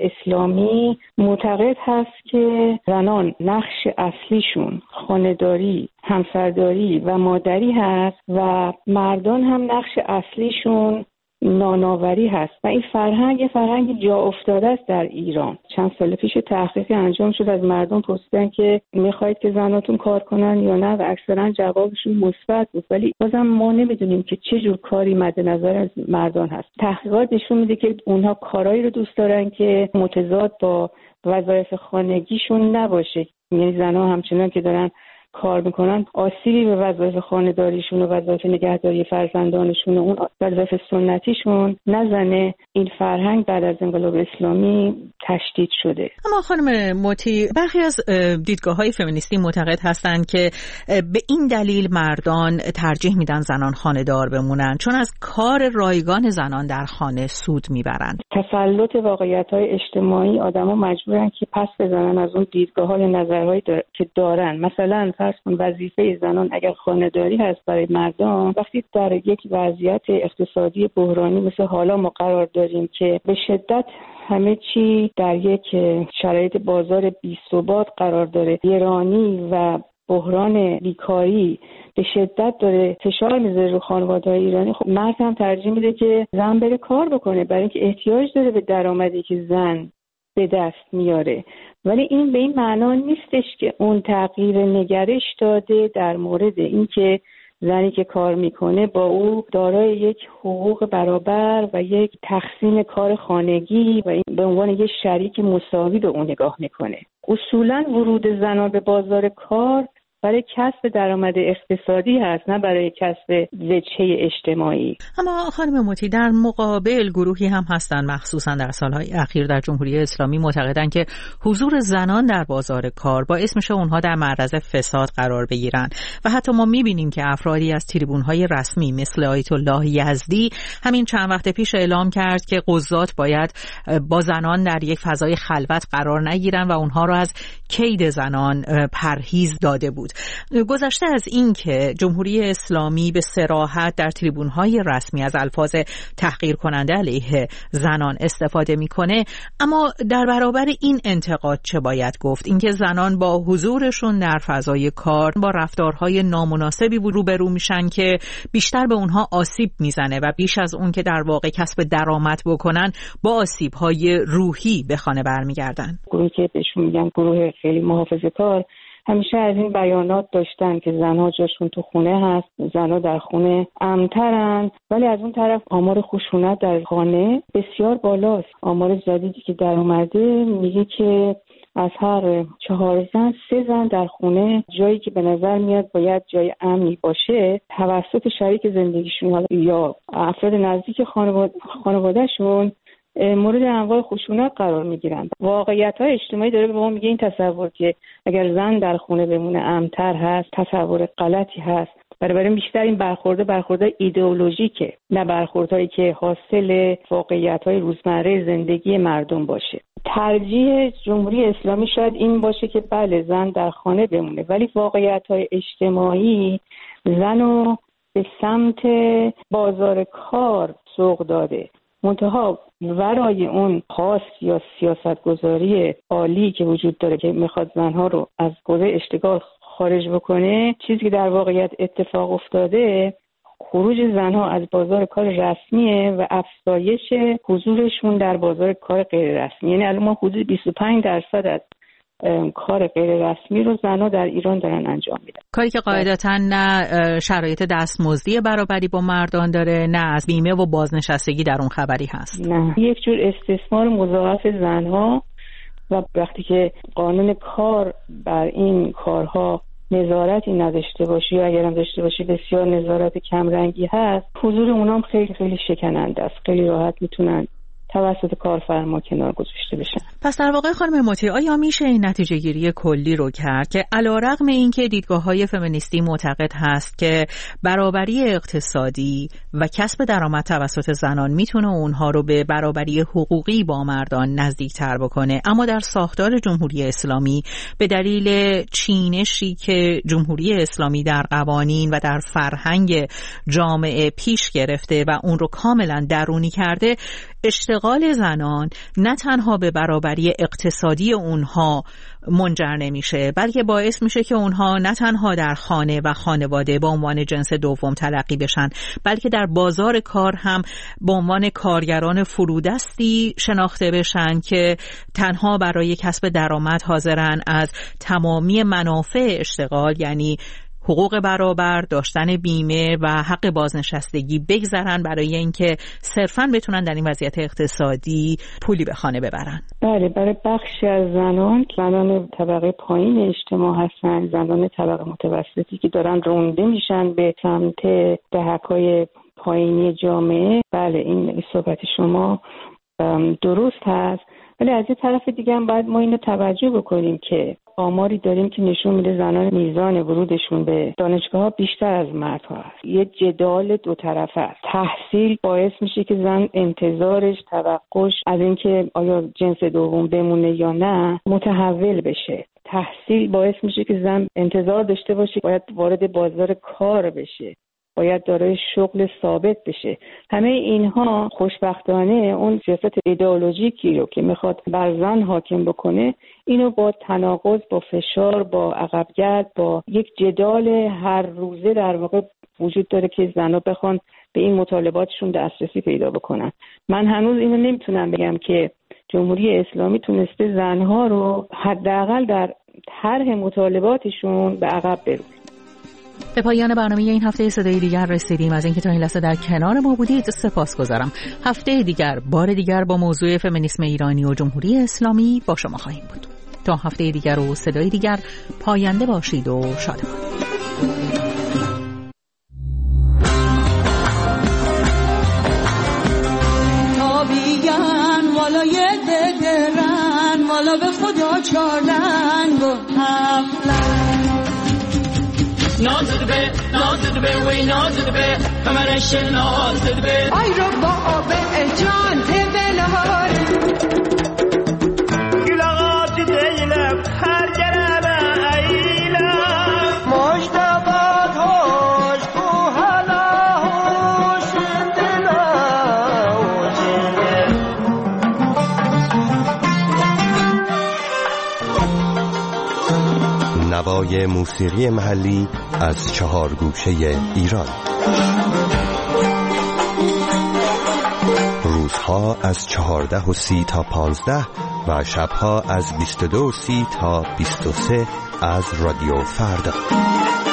اسلامی معتقد هست که زنان نقش اصلیشون خانه‌داری، همسرداری و مادری هست و مردان هم نقش اصلیشون نانآوری هست و این فرهنگ جا افتاده است در ایران. چند سال پیش تحقیقی انجام شد، از مردم پرسیدن که میخواید که زناتون کار کنن یا نه و اکثرا جوابشون مثبت بود، ولی بازم ما نمیدونیم که چه جور کاری مد نظر از مردان هست. تحقیقات نشون میده که اونها کارایی رو دوست دارن که متضاد با وظایف خانگیشون نباشه، یعنی زنها همچنان که دارن کار میکنن آسیبی به وظایف خانه‌داریشون و وظایف نگهداری فرزندانشون و اون وظایف سنتیشون نزنه. این فرهنگ بعد از انقلاب اسلامی تشدید شده. اما خانم مطیع، برخی از دیدگاه‌های فمینیستی معتقد هستند که به این دلیل مردان ترجیح میدن زنان خانه‌دار بمونن چون از کار رایگان زنان در خانه سود میبرند. تسلط واقعیت‌های اجتماعی آدم‌ها مجبورن که پس بزنن از اون دیدگاه‌های نظرهایی که دارن. مثلا فرض کن وظیفه زنان اگر خانه‌داری هست برای مردان، وقتی در یک وضعیت اقتصادی بحرانی مثل حالا ما قرار داریم که به شدت همه چی در یک شرایط بازار بی‌ثبات قرار داره، گرانی و بحران بیکاری به شدت داره فشار میذاره رو خانواده‌های ایرانی، خب مرد هم ترجیح میده که زن بره کار بکنه برای اینکه احتیاج داره به درآمدی که زن به دست میاره. ولی این به این معنا نیستش که اون تغییر نگرش داده در مورد اینکه زنی که کار میکنه با او دارای یک حقوق برابر و یک تقسیم کار خانگی و این به عنوان یک شریک مساوی به اون نگاه میکنه. اصولاً ورود زنان به بازار کار برای کسب درآمد اقتصادی هست، نه برای کسب وجهه اجتماعی. اما خانم مطیع، در مقابل گروهی هم هستن مخصوصا در سالهای اخیر در جمهوری اسلامی معتقدن که حضور زنان در بازار کار باعث میشه اونها در معرض فساد قرار بگیرن و حتی ما میبینیم که افرادی از تریبونهای رسمی مثل آیت الله یزدی همین چند وقت پیش اعلام کرد که قضات باید با زنان در یک فضای خلوت قرار نگیرن و اونها رو از کید زنان پرهیز داده بود. گذشته از این که جمهوری اسلامی به صراحت در تریبون‌های رسمی از الفاظ تحقیر کننده علیه زنان استفاده میکنه، اما در برابر این انتقاد چه باید گفت؟ اینکه زنان با حضورشون در فضای کار با رفتارهای نامناسبی روبرو میشن که بیشتر به اونها آسیب میزنه و بیش از اون که در واقع کسب درآمد بکنن با آسیب‌های روحی به خانه برمیگردن. گروهی که بهشون میگن گروه خیلی محافظه‌کار همیشه از این بیانات داشتن که زنها جاشون تو خونه هست، زنها در خونه امن‌ترن، ولی از اون طرف آمار خشونت در خانه بسیار بالاست. آمار جدیدی که در اومده میگه که از هر 4 زن 3 زن در خونه جایی که به نظر میاد باید جای امنی باشه توسط شریک زندگیشون یا افراد نزدیک خانوادهشون مورد انواع خشونت قرار میگیرند. واقعیت‌های اجتماعی داره به ما میگه این تصور که اگر زن در خونه بمونه امن‌تر هست تصور غلطی هست. برای بیشتر این برخورد ایدئولوژیکه، نه برخوردهایی که حاصل واقعیت‌های روزمره زندگی مردم باشه. ترجیح جمهوری اسلامی شاید این باشه که بله زن در خانه بمونه، ولی واقعیت‌های اجتماعی زنو به سمت بازار کار سوق داده. منتها ورای اون خاص یا سیاستگذاری عالی که وجود داره که میخواد زنها رو از حوزه اشتغال خارج بکنه، چیزی که در واقعیت اتفاق افتاده خروج زنها از بازار کار رسمیه و افزایش حضورشون در بازار کار غیر رسمی. یعنی الان ما حدود 25% از کار غیر رسمی رو زنها در ایران دارن انجام میدن، کاری که قاعدتاً نه شرایط دستمزدی برابری با مردان داره، نه از بیمه و بازنشستگی در اون خبری هست، نه یک جور استثمار مضاعف زنها. و وقتی که قانون کار بر این کارها نظارتی نداشته باشی، یا اگرم داشته باشی بسیار نظارت کمرنگی هست، حضور اونام خیلی خیلی شکننده است. خیلی راحت میتونن توسط کارفرما کنار گذاشته بشن. پس در واقع خانم مطیع، آیا میشه این نتیجه گیری کلی رو کرد که علیرغم اینکه دیدگاه‌های فمینیستی معتقد هست که برابری اقتصادی و کسب درآمد توسط زنان میتونه اونها رو به برابری حقوقی با مردان نزدیکتر بکنه، اما در ساختار جمهوری اسلامی به دلیل چینشی که جمهوری اسلامی در قوانین و در فرهنگ جامعه پیش گرفته و اون رو کاملا درونی کرده، اشتغال زنان نه تنها به برابری اقتصادی اونها منجر نمیشه، بلکه باعث میشه که اونها نه تنها در خانه و خانواده به عنوان جنس دوم تلقی بشن، بلکه در بازار کار هم به عنوان کارگران فرودستی شناخته بشن که تنها برای کسب درآمد حاضرن از تمامی منافع اشتغال، یعنی حقوق برابر، داشتن بیمه و حق بازنشستگی بگذرن برای اینکه صرفاً بتونن در این وضعیت اقتصادی پولی به خانه ببرن. بله، برای بخشی از زنان طبقه پایین اجتماع هستن، زنان طبقه متوسطی که دارن رونده میشن به سمت دهک‌های پایینی جامعه. بله، این صحبت شما درست هست، ولی از یه طرف دیگه هم باید ما اینو توجه بکنیم که آماری داریم که نشون میده زنان میزان ورودشون به دانشگاه‌ها بیشتر از مردها هست. یه جدال دو طرفه است. تحصیل باعث میشه که زن انتظارش، توقعش از اینکه آیا جنس دوم بمونه یا نه متحول بشه. تحصیل باعث میشه که زن انتظار داشته باشه باید وارد بازار کار بشه، باید دارای شغل ثابت بشه. همه اینها خوشبختانه اون سیاست ایدئولوژیکی رو که میخواد بر زن حاکم بکنه، اینو با تناقض، با فشار، با عقبگرد، با یک جدال هر روزه در واقع وجود داره که زنها بخوان به این مطالباتشون دسترسی پیدا بکنن. من هنوز اینو نمیتونم بگم که جمهوری اسلامی تونسته زنها رو حداقل در طرح مطالباتشون به عقب برونه. به پایان برنامه این هفته صدای دیگر رسیدیم. از اینکه تا این لحظه در کنار ما بودید سپاسگزارم. هفته دیگر، بار دیگر با موضوع فمینیسم ایرانی و جمهوری اسلامی با شما خواهیم بود. تا هفته دیگر و صدای دیگر، پاینده باشید و شادمان. والای دگرن والا به خدا چارلنگ و هفلنگ نازد به وی نازد به کمرش نازد به آی رو با آب جان تبلهار گلاغات دیلم هر گرم ایلم مجدبات هاش تو حالا هاش نوای موسیقی محلی از 4 گوشه ایران. روزها از 14:30 تا 15 و شبها از 22:30 تا 23 از رادیو فردا.